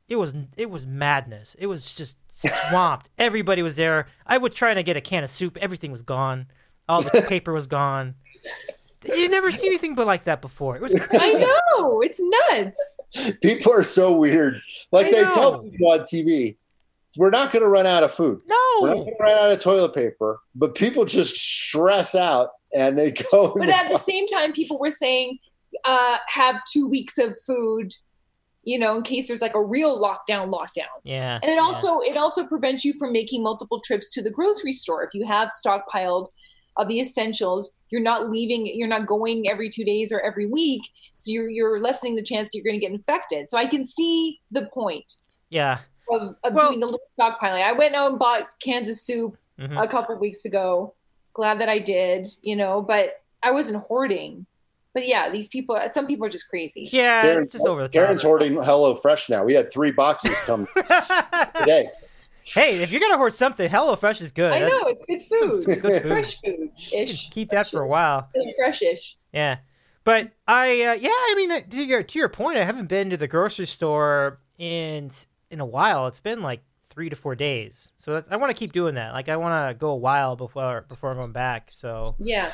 was madness. It was just swamped. Everybody was there. I would try to get a can of soup. Everything was gone. All the paper was gone. You never see anything but like that before. It was crazy. I know. It's nuts. People are so weird. Like they tell people on TV, we're not going to run out of food. No. We're not going to run out of toilet paper. But people just stress out and they go. But at the same time, people were saying have 2 weeks of food, in case there's like a real lockdown. Yeah. And it also prevents you from making multiple trips to the grocery store. If you have stockpiled of the essentials, you're not going every 2 days or every week. So you're lessening the chance that you're going to get infected. So I can see the point. Yeah. Of doing a little stockpiling. I went out and bought cans of soup a couple of weeks ago. Glad that I did, but I wasn't hoarding. But yeah, some people are just crazy. Yeah, it's just over the top. Karen's hoarding HelloFresh now. We had 3 boxes come today. Hey, if you're gonna hoard something, HelloFresh is good. I know, it's good food. It's good food. Fresh food-ish. Keep that for a while. Fresh-ish. Yeah. But I mean, to your point, I haven't been to the grocery store in a while. It's been like 3 to 4 days. So I want to keep doing that. Like I want to go a while before I'm going back. So yeah.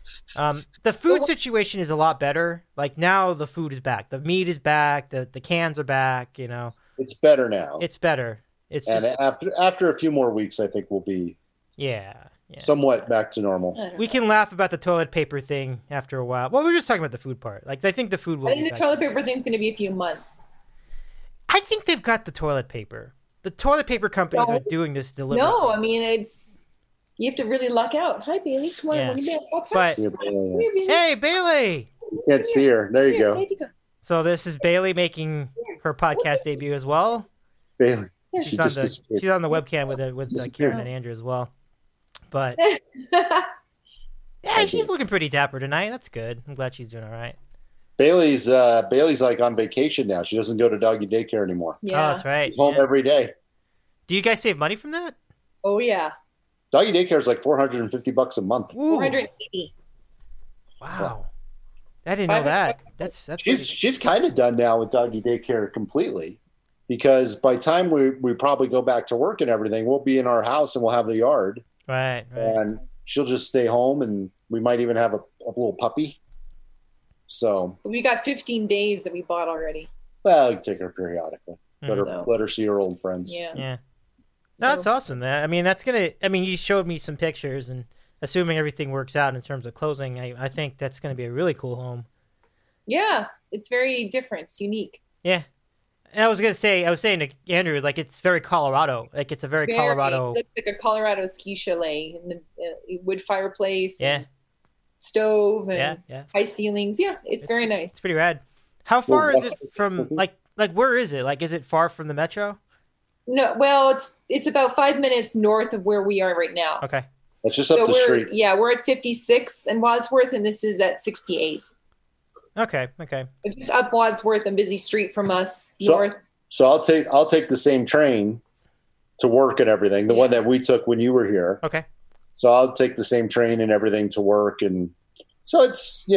The food situation is a lot better. Like now the food is back. The meat is back. The cans are back. It's better now. It's better. It's just after a few more weeks, I think we'll be somewhat back to normal. We can laugh about the toilet paper thing after a while. Well, we're just talking about the food part. Like I think the food will. I think the toilet paper thing's going to be a few months. I think they've got the toilet paper. The toilet paper companies are doing this deliberately. No, I mean you have to really luck out. Hi, Bailey. Come on, want to be on the podcast? But hey, Bailey. You can't see her. There you go. So this is Bailey making her podcast debut as well. Bailey. She's on the webcam with Karen and Andrew as well. But yeah, she's looking pretty dapper tonight. That's good. I'm glad she's doing all right. Bailey's like on vacation now. She doesn't go to doggy daycare anymore. Yeah. Oh, that's right. She's home every day. Do you guys save money from that? Oh yeah. Doggy daycare is like $450 a month. Ooh. 480. Wow. I didn't know that. That's she's kind of done now with doggy daycare completely, because by the time we probably go back to work and everything, we'll be in our house and we'll have the yard. Right. And she'll just stay home, and we might even have a little puppy. So we got 15 days that we bought already. Well, you can take her periodically. Mm-hmm. Let her see her old friends. Yeah. Yeah. No, that's awesome, man. I mean, you showed me some pictures, and assuming everything works out in terms of closing, I think that's going to be a really cool home. Yeah, it's very different. It's unique. Yeah. And I was saying to Andrew, like, it's very Colorado. Like, it's a very Colorado. It looks like a Colorado ski chalet, and the wood fireplace. Yeah. And stove and yeah. high ceilings. Yeah, it's very nice. It's pretty rad. How far is it from, like where is it? Like, is it far from the metro? No, well, it's about 5 minutes north of where we are right now. Okay. It's just up the street. Yeah, we're at 56 in Wadsworth, and this is at 68. Okay. It's just up Wadsworth, a busy street from us, north. So I'll take the same train to work and everything, the one that we took when you were here. Okay. So I'll take the same train and everything to work, and so it's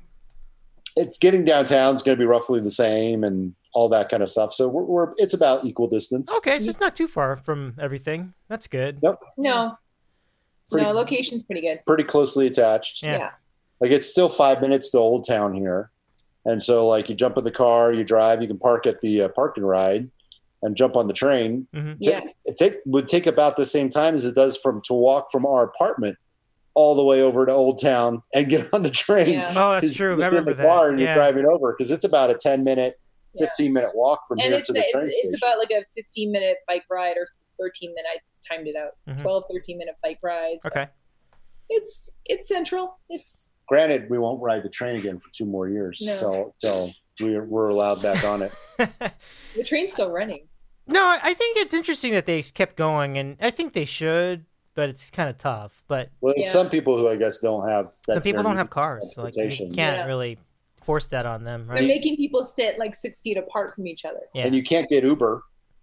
it's getting downtown is going to be roughly the same and all that kind of stuff. So it's about equal distance. Okay, so it's not too far from everything. That's good. Nope. No, location's pretty good. Pretty closely attached. Yeah. Like, it's still 5 minutes to Old Town here. And so, like, you jump in the car, you drive, you can park at the park and ride and jump on the train. Mm-hmm. It would take about the same time as it does to walk from our apartment all the way over to Old Town and get on the train. Yeah. Oh, that's true. I remember in the car and that. you're driving over, because it's about a 10-minute, 15-minute walk from here to the train station. It's about like a 15-minute bike ride or 13-minute. I timed it out. 12, 13-minute bike rides. Okay. It's central. It's granted, we won't ride the train again for 2 more years till we're allowed back on it. The train's still running. No, I think it's interesting that they kept going, and I think they should, but it's kind of tough. But some people who I guess don't have. Some people don't have cars, so like you can't really force that on them, right? They're making people sit like 6 feet apart from each other. Yeah. And you can't get Uber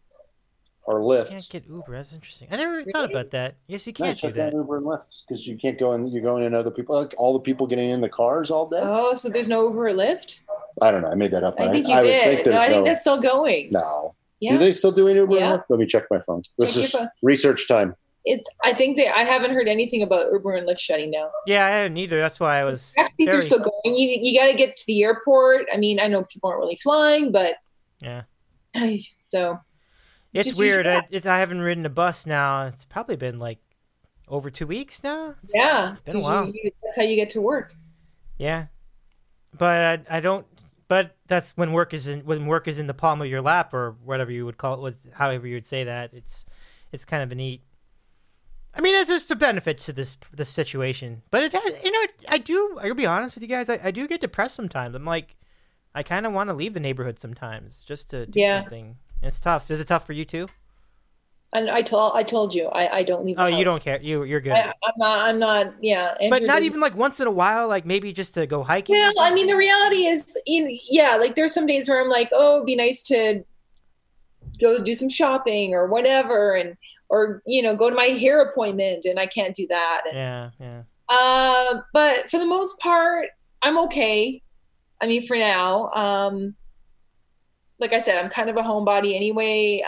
or Lyft. You can't get Uber. That's interesting. I never thought about that. Yes, you can't do that. Uber and Lyft, because you can't go in. You're going in other people. Like all the people getting in the cars all day. Oh, so there's no Uber or Lyft? I don't know. I made that up. I think you did. I think that's still going. No. Yeah. Do they still do Uber and Lyft? Let me check my phone. This is research time. I think I haven't heard anything about Uber and Lyft shutting down. Yeah, I haven't either. That's why I was. I think they're still going. You got to get to the airport. I mean, I know people aren't really flying, but yeah. So it's weird. I haven't ridden a bus now. It's probably been like over 2 weeks now. It's been a while. That's how you get to work. Yeah, but I don't. But that's when work is in the palm of your lap, or whatever you would call it, however you would say that. It's kind of a neat. I mean, it's just a benefit to this situation, but it has. I'll be honest with you guys. I do get depressed sometimes. I'm like, I kind of want to leave the neighborhood sometimes just to do something. It's tough. Is it tough for you too? And I told you I don't leave. Oh, you don't care. You're good. I'm not. Yeah. But not even like once in a while, like maybe just to go hiking. Well, I mean, the reality is, like there's some days where I'm like, oh, it'd be nice to go do some shopping or whatever, or go to my hair appointment, and I can't do that. Yeah. But for the most part, I'm okay. I mean, for now, like I said, I'm kind of a homebody anyway.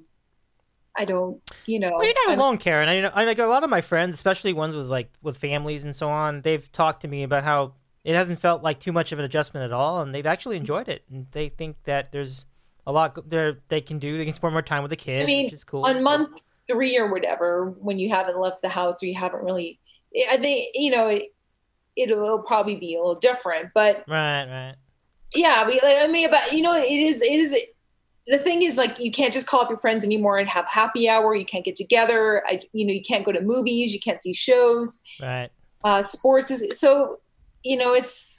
I don't, Well, you're not alone, Karen. I like a lot of my friends, especially ones with families and so on. They've talked to me about how it hasn't felt like too much of an adjustment at all, and they've actually enjoyed it. And they think that there's a lot there they can do. They can spend more time with the kids, which is cool. On month 3 or whatever, when you haven't left the house or you haven't really, I think it'll probably be a little different. But right. Yeah, it is. The thing is, like, you can't just call up your friends anymore and have happy hour. You can't get together. You can't go to movies. You can't see shows. Right. Sports is so. It's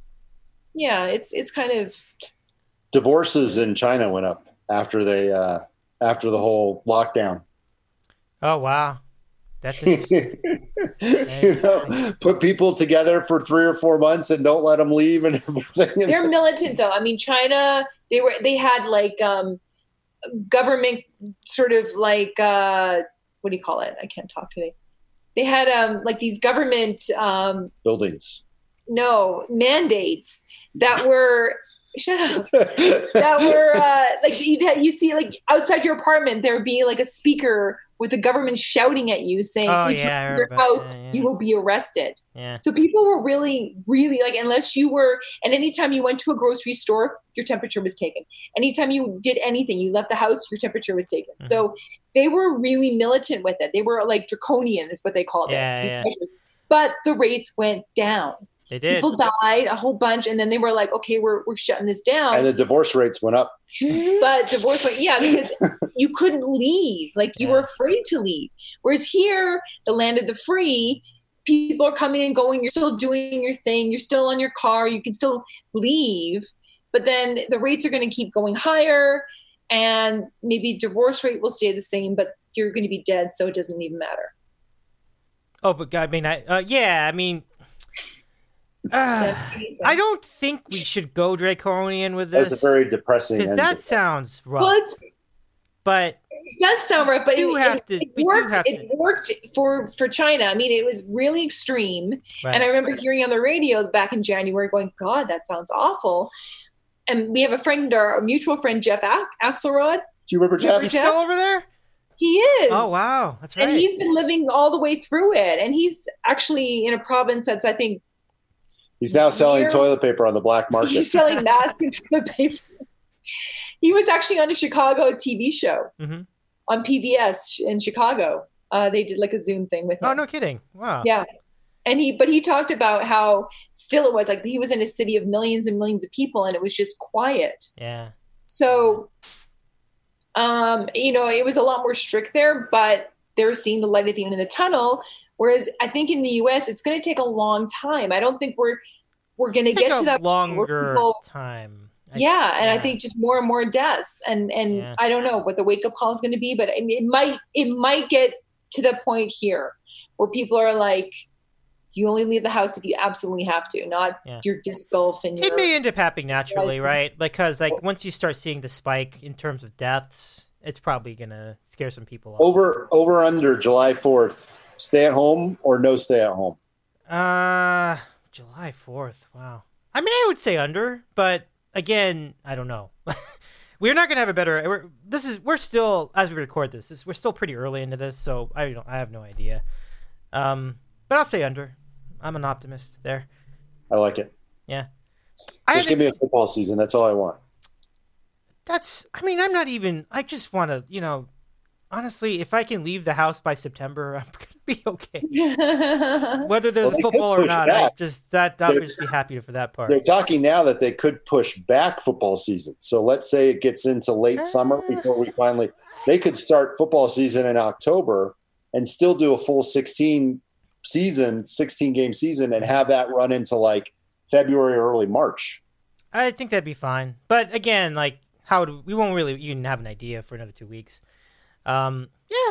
kind of. Divorces in China went up after the whole lockdown. Oh wow, that's interesting. Put people together for 3 or 4 months and don't let them leave and everything. They're militant, though. I mean, China. They had like government sort of like what do you call it? I can't talk today. They had like these government buildings. No, mandates that were shut up. That were like you see like outside your apartment there would be like a speaker with the government shouting at you saying, "If you're in your house, you will be arrested." Yeah. So people were really, really like, unless you were, and anytime you went to a grocery store, your temperature was taken. Anytime you did anything, you left the house, your temperature was taken. Mm-hmm. So they were really militant with it. They were like draconian, is what they called it. Yeah. but the rates went down. They did. People died, a whole bunch, and then they were like, okay, we're shutting this down. And the divorce rates went up. But divorce rate, because you couldn't leave. Like, you were afraid to leave. Whereas here, the land of the free, people are coming and going. You're still doing your thing. You're still on your car. You can still leave. But then the rates are going to keep going higher, and maybe divorce rate will stay the same, but you're going to be dead, so it doesn't even matter. Oh, but I mean, I don't think we should go draconian with this. That's a very depressing because ending. that sounds rough. Well, but it does sound rough, but it worked for China. I mean, it was really extreme. Right. And I remember hearing on the radio back in January going, God, that sounds awful. And we have a friend, our mutual friend, Jeff Axelrod. Do you remember Jeff? He's still over there? He is. Oh, wow. That's right. And he's been living all the way through it. And he's actually in a province that's, I think, he's now selling toilet paper on the black market. He's selling masks and toilet paper. He was actually on a Chicago TV show on PBS in Chicago. They did like a Zoom thing with him. Oh, no kidding. Wow. Yeah. And he talked about how still it was like he was in a city of millions and millions of people and it was just quiet. Yeah. So, it was a lot more strict there, but they were seeing the light at the end of the tunnel. Whereas I think in the US, it's going to take a long time. I don't think we're going to get to that longer time. I think just more and more deaths, and I don't know what the wake up call is going to be, but it might get to the point here where people are like, you only leave the house if you absolutely have to, not your disc golf and your. It may end up happening naturally, right? Because once you start seeing the spike in terms of deaths, it's probably going to scare some people off. Over under July 4th. Stay at home or no stay at home? July 4th. Wow. I mean, I would say under, but again, I don't know. We're not going to have a better. We're still, as we record this, we're still pretty early into this, so I have no idea. But I'll say under. I'm an optimist there. I like it. Yeah. Just give me a football season. That's all I want. I'm not even. I just want to, honestly, if I can leave the house by September, I'm going to be okay. Whether there's football or not, I would just be happy for that part. They're talking now that they could push back football season. So let's say it gets into late summer before we finally. They could start football season in October and still do a full 16 game season, and have that run into like February or early March. I think that'd be fine. But again, we won't really even have an idea for another 2 weeks. We'll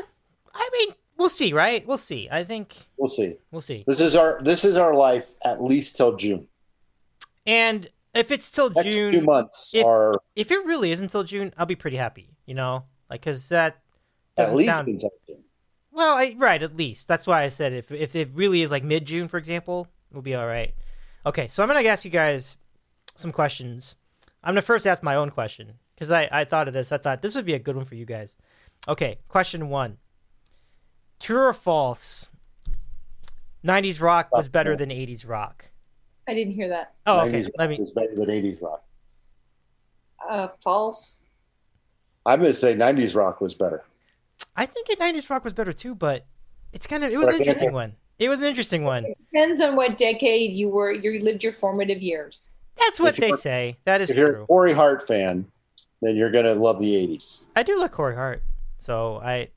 see, right? We'll see. I think we'll see. This is our life at least till June. And if it's till next June, 2 months if it really is until June, I'll be pretty happy. Because that at least until June. Well, at least. That's why I said if it really is like mid-June, for example, we'll be all right. Okay, so I'm going to ask you guys some questions. I'm going to first ask my own question because I thought of this. I thought this would be a good one for you guys. Okay, question 1. True or false? 90s rock was better than 80s rock. I didn't hear that. Oh, okay. 90s rock was better than 80s rock. False. I'm going to say 90s rock was better. I think 90s rock was better too, but it was an interesting one. It was an interesting one. It depends on what decade you lived your formative years. That's what they say. That is true. If you're a Corey Hart fan, then you're going to love the 80s. I do like Corey Hart. So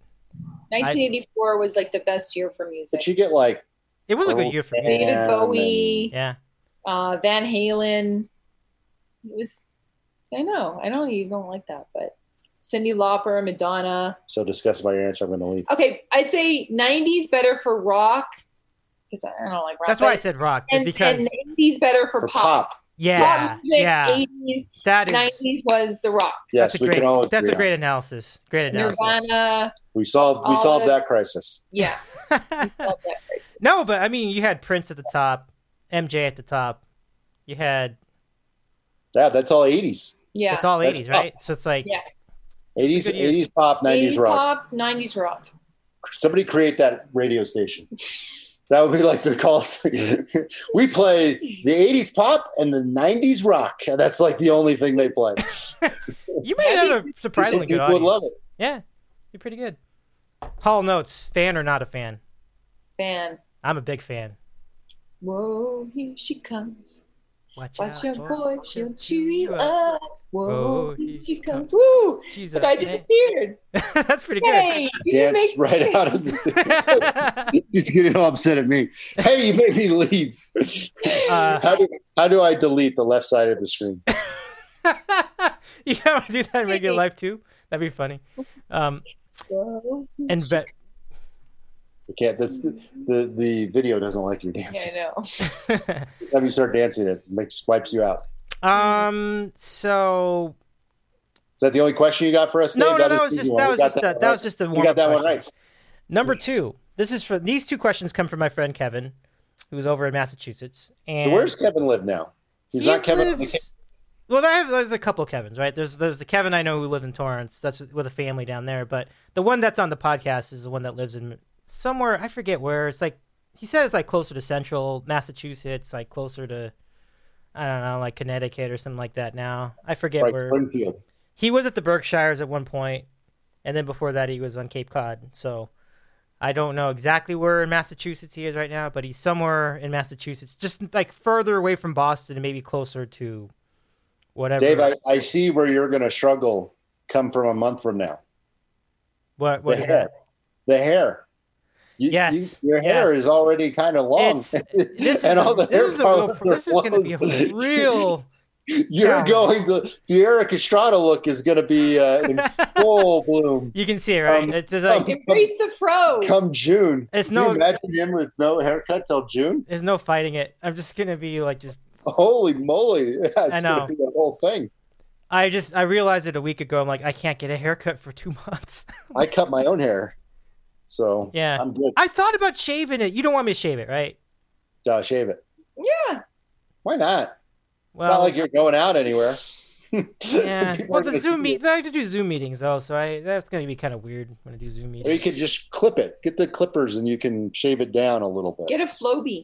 1984 was like the best year for music. But you get it was a good year for me. David Bowie. Yeah. Van Halen. It was. I know. I know you don't like that, but Cyndi Lauper, Madonna. So discuss about your answer. I'm going to leave. Okay, I'd say 90s better for rock because I don't like rock. That's why I said rock. Because and 80s better for pop. Yeah, pop music, 80s, 90s was the rock. Yes, that's a great analysis. Great analysis. Nirvana. We solved that crisis. Yeah. We solved that crisis. No, but I mean, you had Prince at the top, MJ at the top. You had. Yeah, that's all 80s. Yeah, it's all 80s, right? So it's like 80s pop, 90s rock. Pop, 90s rock. Somebody create that radio station. That would be like the calls. We play the 80s pop and the 90s rock. That's like the only thing they play. You may have a surprisingly good audience. People would love it. Yeah, you're pretty good. Hall Notes, fan or not a fan? Fan. I'm a big fan. Whoa, here she comes. Watch Watch out, your boy, she'll chew you up. up. Whoa, here she comes. comes. Woo! She's But I disappeared. That's pretty Hey, you didn't Dance make right out of the. She's getting all upset at me. Hey, you made me leave. How do I delete the left side of the screen? You gotta do that in regular life too. That'd be funny. Whoa, And bet. You can't. That's the video doesn't like you dancing. Yeah, I know. Every time you start dancing, it wipes you out. So Is that the only question you got for us? no, Dave? that was just the You warm-up got that one question. right. Number 2. This is for these 2 questions come from my friend Kevin, who's over in Massachusetts. And Where's Kevin live now? He's he not Kevin. lives- Well, there's a couple of Kevins, right? There's the Kevin I know who lives in Torrance. That's with a family down there. But the one that's on the podcast is the one that lives in somewhere, I forget where. It's like, he said it's like closer to central Massachusetts, like closer to, I don't know, like Connecticut or something like that now. I forget Right, where. Springfield. He was at the Berkshires at one point, and then before that he was on Cape Cod. So I don't know exactly where in Massachusetts he is right now, but he's somewhere in Massachusetts, just like further away from Boston and maybe closer to whatever. Dave, I see where you're going to struggle come from a month from now. What The is hair. that? The hair. Yes, your hair yes. is already kind of long. This and all the hair is going to be a follicles. real. You're going to the Eric Estrada look is going to be in full bloom. You can see it, right? It's just like Embrace the fro. Come June. It's Can no- you imagine him with no haircut till June? there's no fighting it. I'm just going to be like just. Holy moly! Yeah, it's I know. going to be the whole thing. I realized it a week ago. I'm like, I can't get a haircut for 2 months. I cut my own hair, so Yeah. I'm good. I thought about shaving it. You don't want me to shave it, right? Shave it. Yeah. Why not? Well, It's not like you're going out anywhere. yeah. People Well, are the gonna Zoom see meet. I like to do Zoom meetings though, so that's going to be kind of weird when I do Zoom Or you meetings. could just clip it. Get the clippers and you can shave it down a little bit. Get a Flowbee.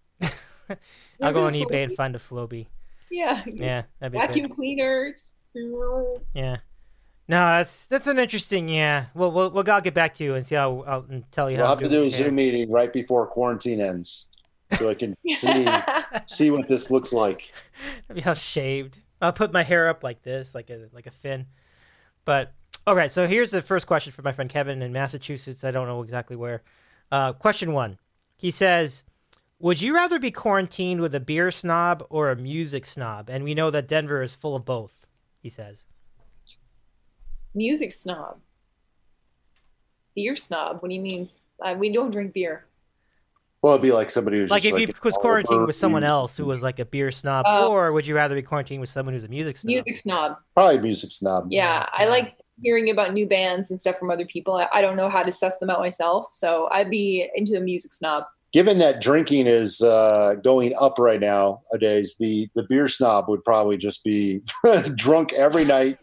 I'll go on eBay and find a Flowbee. Yeah. Yeah, that'd be Vacuum good. cleaners. Yeah. No, that's an interesting. Yeah. Well, I'll get back to you and see how and tell you We'll how. have to do a Zoom meeting right before quarantine ends, so I can see what this looks like. Maybe how shaved. I'll put my hair up like this, like a fin. But all right, so here's the first question from my friend Kevin in Massachusetts. I don't know exactly where. Question 1. He says, "Would you rather be quarantined with a beer snob or a music snob?" And we know that Denver is full of both. He says. Music snob. Beer snob. What do you mean? We don't drink beer. Well, it'd be like somebody who's Like just if you was all quarantined over with someone music. else who was like a beer snob, Oh. or would you rather be quarantined with someone who's a music snob? Music snob. Probably music snob. Yeah. I like hearing about new bands and stuff from other people. I don't know how to suss them out myself, so I'd be into the music snob. Given that drinking is going up right nowadays, the beer snob would probably just be drunk every night.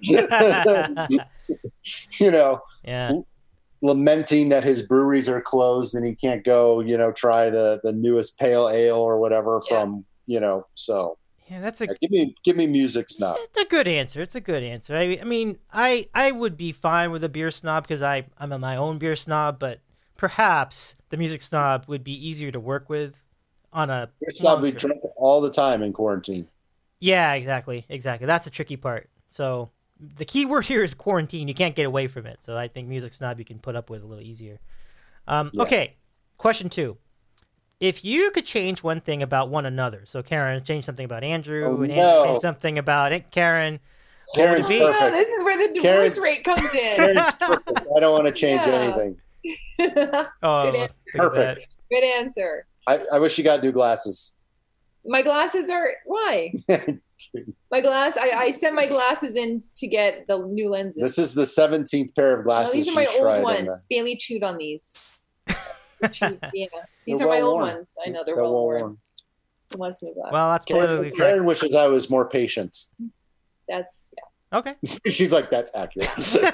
You know, Yeah. lamenting that his breweries are closed and he can't go, try the newest pale ale or whatever from, so Yeah, that's a give me music snob. It's a good answer. It's a good answer. I mean, I would be fine with a beer snob because I'm my own beer snob, but perhaps the music snob would be easier to work with on a Beer snob long be trip. drunk all the time in quarantine. Yeah, exactly. That's the tricky part. So the key word here is quarantine. You can't get away from it. So I think music snob you can put up with a little easier. Okay, question 2. If you could change one thing about one another, so Karen, change something about Andrew, Oh, and no. Andrew change something about Karen. what would Karen's it be? perfect. Yeah, this is where the divorce Karen's- rate comes in. Karen's perfect. I don't want to change Yeah. anything. Oh, Good look at Perfect. Good answer. I wish you got new glasses. My glasses are why? Just kidding. I sent my glasses in to get the new lenses. This is the 17th pair of No, glasses these are my she's tried old on ones. Bailey chewed on these. Yeah, these They're are my well old worn. ones. I know they're well worn. The ones new glasses. Well, that's politically correct. Karen wishes I was more patient. That's Okay. She's like, that's accurate.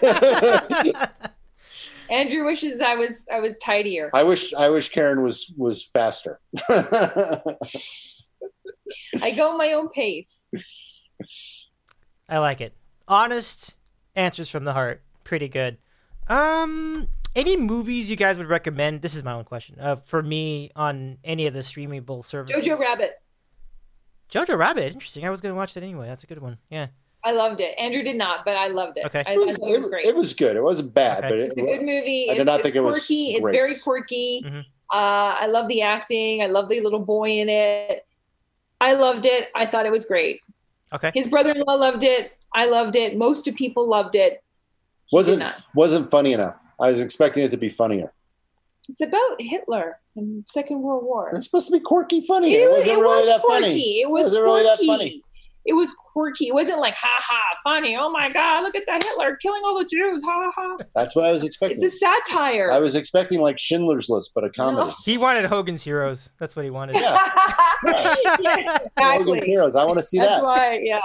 Andrew wishes I was tidier. I wish Karen was faster. I go my own pace. I like it. Honest answers from the heart. Pretty good. Any movies you guys would recommend? This is my own question. For me on any of the streamable services. Jojo Rabbit. Jojo Rabbit, interesting. I was going to watch that anyway. That's a good one. Yeah. I loved it. Andrew did not, but I loved it. Okay. I thought it was great. It was good. It wasn't bad, Okay. but It's a good movie. I did not think it was quirky. It's great. very quirky. Mhm. I love the acting. I love the little boy in it. I loved it. I thought it was great. Okay. His brother-in-law loved it. I loved it. Most of people loved it. He did not. Wasn't funny enough. I was expecting it to be funnier. It's about Hitler and Second World War. It's supposed to be quirky funny. It wasn't really that quirky. funny. It was wasn't really that funny. It was quirky. It wasn't like, ha ha, funny. Oh my God, look at that Hitler killing all the Jews. Ha ha. That's what I was expecting. It's a satire. I was expecting like Schindler's List, but a comedy. No. He wanted Hogan's Heroes. That's what he wanted. Yeah. Yeah, Logan exactly. Heroes. I want to see That's that. why, yeah.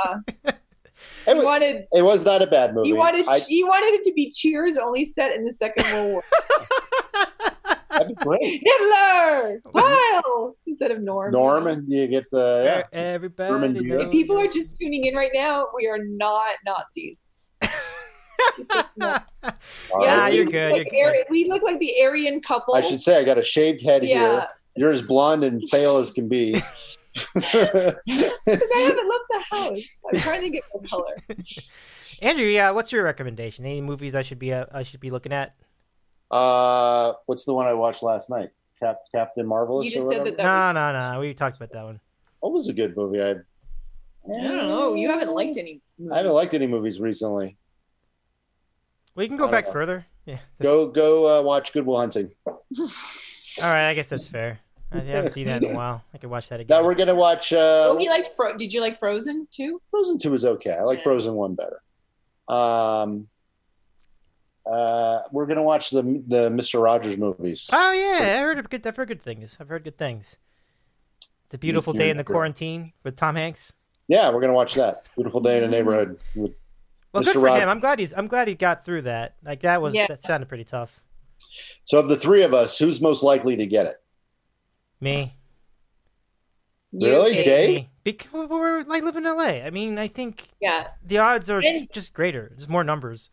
It was not a bad movie. He wanted it to be Cheers, only set in the Second World War. That'd be great. Hitler, Heil, instead of Norm. Norm, and you get the Everybody Herman knows. Buick. If people are just tuning in right now, we are not Nazis. Just so you know. Yeah, we you're look good. like You're good. We look like the Aryan couple. I should say I got a shaved head Yeah. here. You're as blonde and pale as can be. Because I haven't left the house. I'm trying to get more color. Andrew, yeah, what's your recommendation? Any movies I should be looking at? What's the one I watched last night? Captain Marvelous. You just or said whatever? that. No. We talked about that one. What was a good movie? I don't know. You haven't liked any. I haven't liked any movies recently. We can go I don't back know. further. Yeah. Go watch Good Will Hunting. All right, I guess that's fair. I haven't seen that in a while. I can watch that again. Now we're gonna watch. Oh, he liked. Did you like Frozen too? Frozen 2 was okay. I like Yeah. Frozen 1 better. We're gonna watch the Mr. Rogers movies. Oh yeah, I've heard good things. I've heard good things. The Beautiful Day in the Quarantine with Tom Hanks. Yeah, we're gonna watch that. Beautiful Day in the Neighborhood. With Well, Mr. good for Rogers. him. I'm glad he got through that. Like that sounded pretty tough. So of the three of us, who's most likely to get it? Me. Really, You- Dave? Me. Because we're like live in LA. I mean, I think Yeah. the odds are And- just greater. There's more numbers.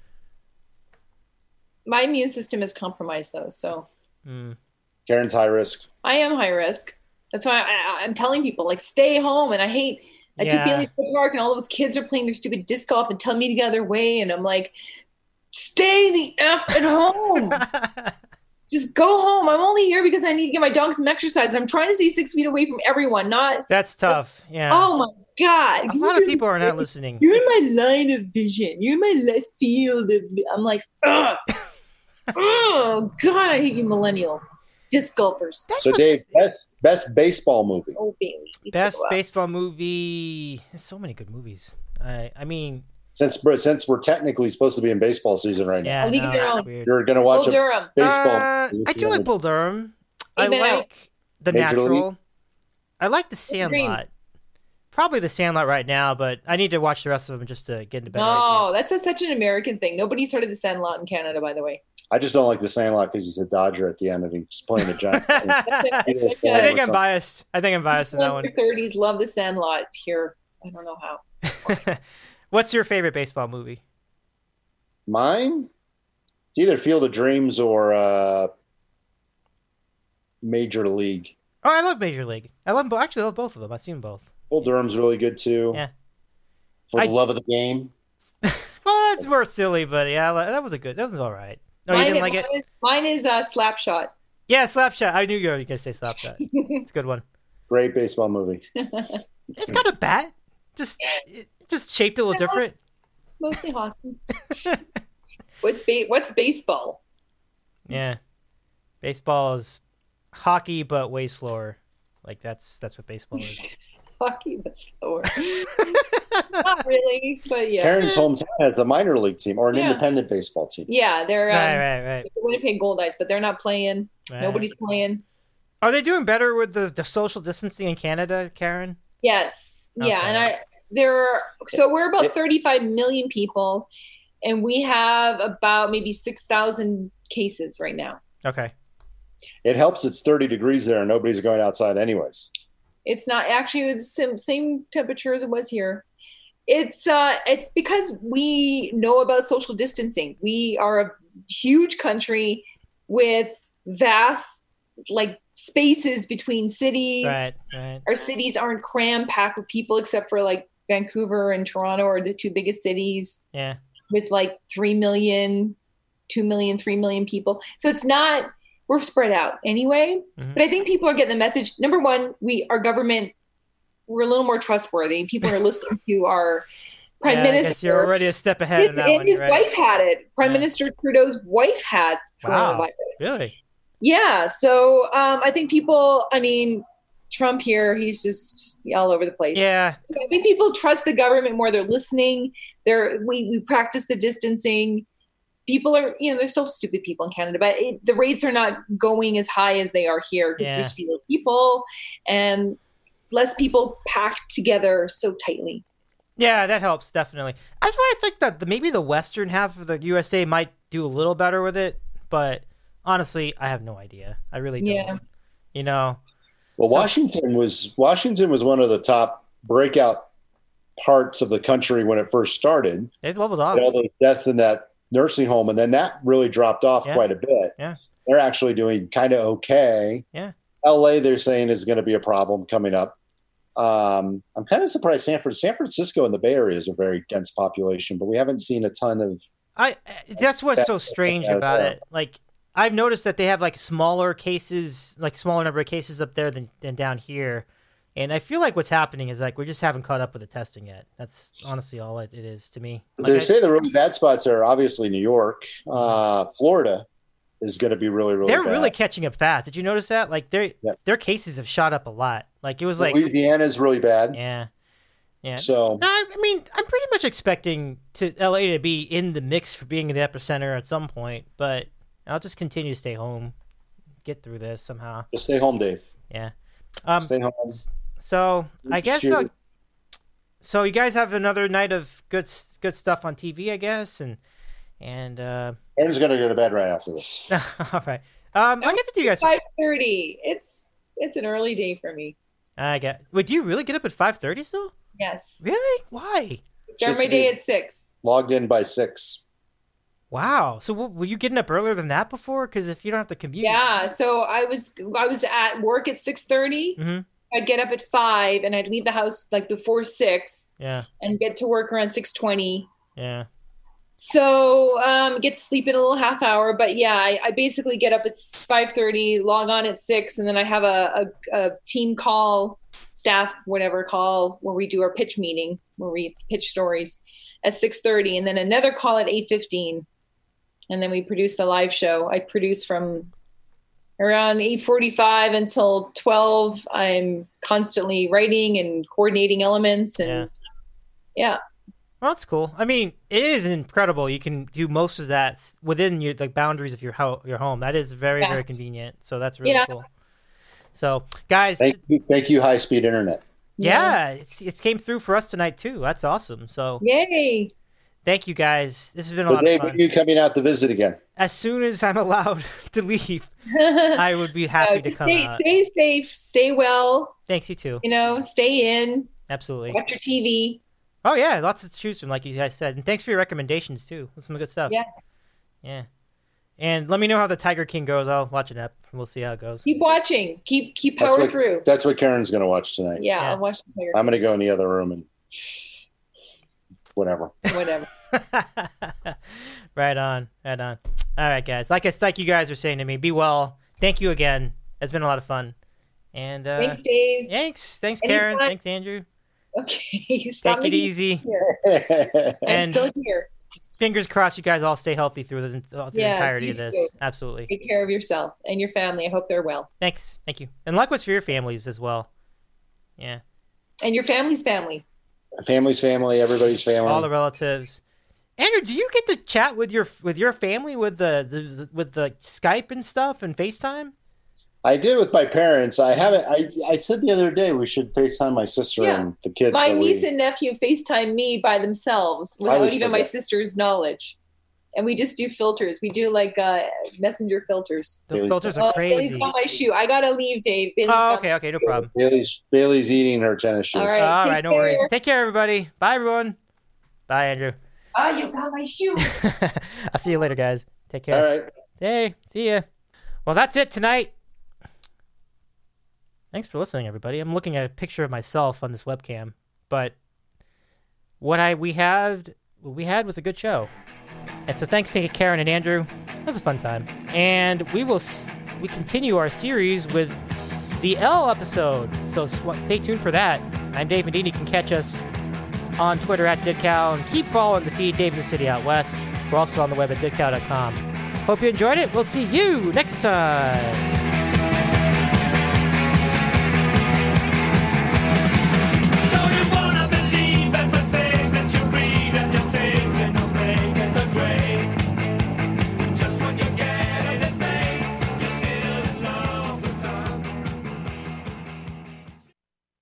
My immune system is compromised though, so Karen's high risk. I am high risk. That's why I'm telling people like stay home. And I took Yeah. Bailey to the park, and all those kids are playing their stupid disc golf and telling me to get out of their way, and I'm like, stay the f at home. Just go home. I'm only here because I need to get my dog some exercise. I'm trying to stay 6 feet away from everyone. Not. That's tough. Yeah. Oh my God. A lot of people are not listening. You're in my line of vision. You're in my left field. I'm like, ugh. Oh God, I hate you, millennial disc golfers. So Dave, best baseball movie. Oh, Bailey. Best baseball movie. There's so many good movies. I mean, Since we're technically supposed to be in baseball season right now, yeah. A League of Their it's Own. weird. you're gonna watch Bull a Durham. baseball. I do like Bull Durham. I Even out. like The Major Natural. League? I like The Dream. Sandlot. Probably The Sandlot right now, but I need to watch the rest of them just to get into bed. No, that's such an American thing. Nobody's heard of the Sandlot in Canada, by the way. I just don't like the Sandlot because he's a Dodger at the end and he's playing a giant. I think I'm biased. I think I'm biased in that People one. in their 30s love the Sandlot here. I don't know how. What's your favorite baseball movie? Mine? It's either Field of Dreams or Major League. Oh, I love Major League. I love actually I love both of them. I've seen both. Bull Durham's really good too. Yeah. For the love of the game. Well, that's more silly, but yeah, that was That was all right. No, you didn't like it? Mine is Slapshot. Yeah, Slapshot. I knew you were going to say Slapshot. It's a good one. Great baseball movie. It's got a bat. Just shaped a little different. Mostly hockey. What's baseball? Yeah. Baseball is hockey, but way slower. Like that's what baseball is. Hockey, but slower. Not really, but yeah. Karen's hometown has a minor league team or an Yeah. independent baseball team. Yeah, they're Right. the Winnipeg Gold Ice, but they're not playing. Right. Nobody's playing. Are they doing better with the social distancing in Canada, Karen? Yes. Okay. Yeah, and we're about 35 million people, and we have about maybe 6,000 cases right now. Okay. It helps it's 30 degrees there and nobody's going outside anyways. It's not actually it's the same temperature as it was here. It's because we know about social distancing. We are huge country with vast like spaces between cities. Right. Our cities aren't cram packed with people except for like Vancouver and Toronto are the two biggest cities. Yeah. With like 3 million, 2 million, 3 million people. So it's not, we're spread out anyway. Mm-hmm. But I think people are getting the message. Number one, our government, we're a little more trustworthy. People are listening to our Prime Minister. I guess you're already a step ahead in that one. His wife had it. Prime Minister Trudeau's wife had coronavirus. Really? Yeah. So I think people, Trump here, he's just all over the place. Yeah. I think people trust the government more. They're listening. We practice the distancing. People are, there's still stupid people in Canada, but the rates are not going as high as they are here because there's fewer people and less people packed together so tightly. Yeah, that helps, definitely. That's why I think that maybe the western half of the USA might do a little better with it, but honestly, I have no idea. I really don't. Yeah. Well, Washington was one of the top breakout parts of the country when it first started. They've leveled off. All those deaths in that nursing home, and then that really dropped off quite a bit. Yeah. They're actually doing kind of okay. Yeah. LA, they're saying, is going to be a problem coming up. I'm kind of surprised San Francisco and the Bay Area is a very dense population, but we haven't seen a ton of. That's what's so strange about it. Like, I've noticed that they have like smaller number of cases up there than down here. And I feel like what's happening is like we just haven't caught up with the testing yet. That's honestly all it is to me. Like, they say the really bad spots are obviously New York. Florida is going to be really, really They're bad. really catching up fast. Did you notice that? Like their cases have shot up a lot. Like it was like Louisiana's really bad. Yeah. So no, I'm pretty much expecting LA to be in the mix for being the epicenter at some point, but I'll just continue to stay home, get through this somehow. Just stay home, Dave. Yeah. Stay home. So I guess so you guys have another night of good stuff on TV, I guess, and Aaron's gonna go to bed right after this. All right. I'll give it to you guys. 5:30. It's an early day for me. Would you really get up at 5:30 still? Yes. Really? Why? Start my day at 6. Logged in by 6. Wow. So were you getting up earlier than that before? Because if you don't have to commute. Yeah. So I was at work at 6:30. Mm-hmm. I'd get up at 5 and I'd leave the house like before 6. Yeah. And get to work around 6:20. Yeah. So get to sleep in a little half hour, but yeah, I basically get up at 5:30, log on at 6, and then I have a team call, staff whatever call where we do our pitch meeting where we pitch stories at 6:30, and then another call at 8:15, and then we produce a live show. I produce from around 8:45 until 12. I'm constantly writing and coordinating elements, and yeah. Well, that's cool. It is incredible. You can do most of that within the boundaries of your home. That is very, very convenient. So that's really cool. So, guys, thank you, high-speed internet. Yeah, it came through for us tonight too. That's awesome. So, yay! Thank you, guys. This has been a lot of Dave, fun. when are you coming out to visit again? As soon as I'm allowed to leave, I would be happy to come out. Stay safe. Stay well. Thanks, you too. Stay in. Absolutely. Watch your TV. Oh, yeah, lots to choose from, like you guys said. And thanks for your recommendations, too. That's some good stuff. Yeah. And let me know how the Tiger King goes. I'll watch it up, and we'll see how it goes. Keep watching. Keep power through. That's what Karen's going to watch tonight. Yeah, I'll watch the Tiger King. I'm going to go in the other room and whatever. Right on. All right, guys. Like you guys are saying to me, be well. Thank you again. It's been a lot of fun. And thanks, Dave. Thanks, Karen. Thanks, Andrew. Okay, take it easy. I'm still here. Fingers crossed you guys all stay healthy through the entirety of this. Too. Absolutely. Take care of yourself and your family. I hope they're well. Thanks. Thank you. And likewise for your families as well. Yeah. And your family's family. Family's family, everybody's family. All the relatives. Andrew, do you get to chat with your family with the Skype and stuff and FaceTime? I did with my parents. I haven't. I said the other day we should FaceTime my sister and the kids. My niece and nephew FaceTime me by themselves without even my sister's knowledge. And we just do filters. We do like messenger filters. Those filters are crazy. Bailey's got my shoe. I gotta leave, Dave. Okay, no problem. Bailey's eating her tennis shoes. All right, no worries. Take care, everybody. Bye, everyone. Bye, Andrew. You got my shoe. I'll see you later, guys. Take care. All right. Hey, see ya. Well, that's it tonight. Thanks for listening, everybody. I'm looking at a picture of myself on this webcam, but what we had was a good show. And so thanks to Karen and Andrew. It was a fun time. And we continue our series with the L episode. So stay tuned for that. I'm Dave Medina. You can catch us on Twitter at DidCow, and keep following the feed, Dave in the City Out West. We're also on the web at didcow.com. Hope you enjoyed it. We'll see you next time.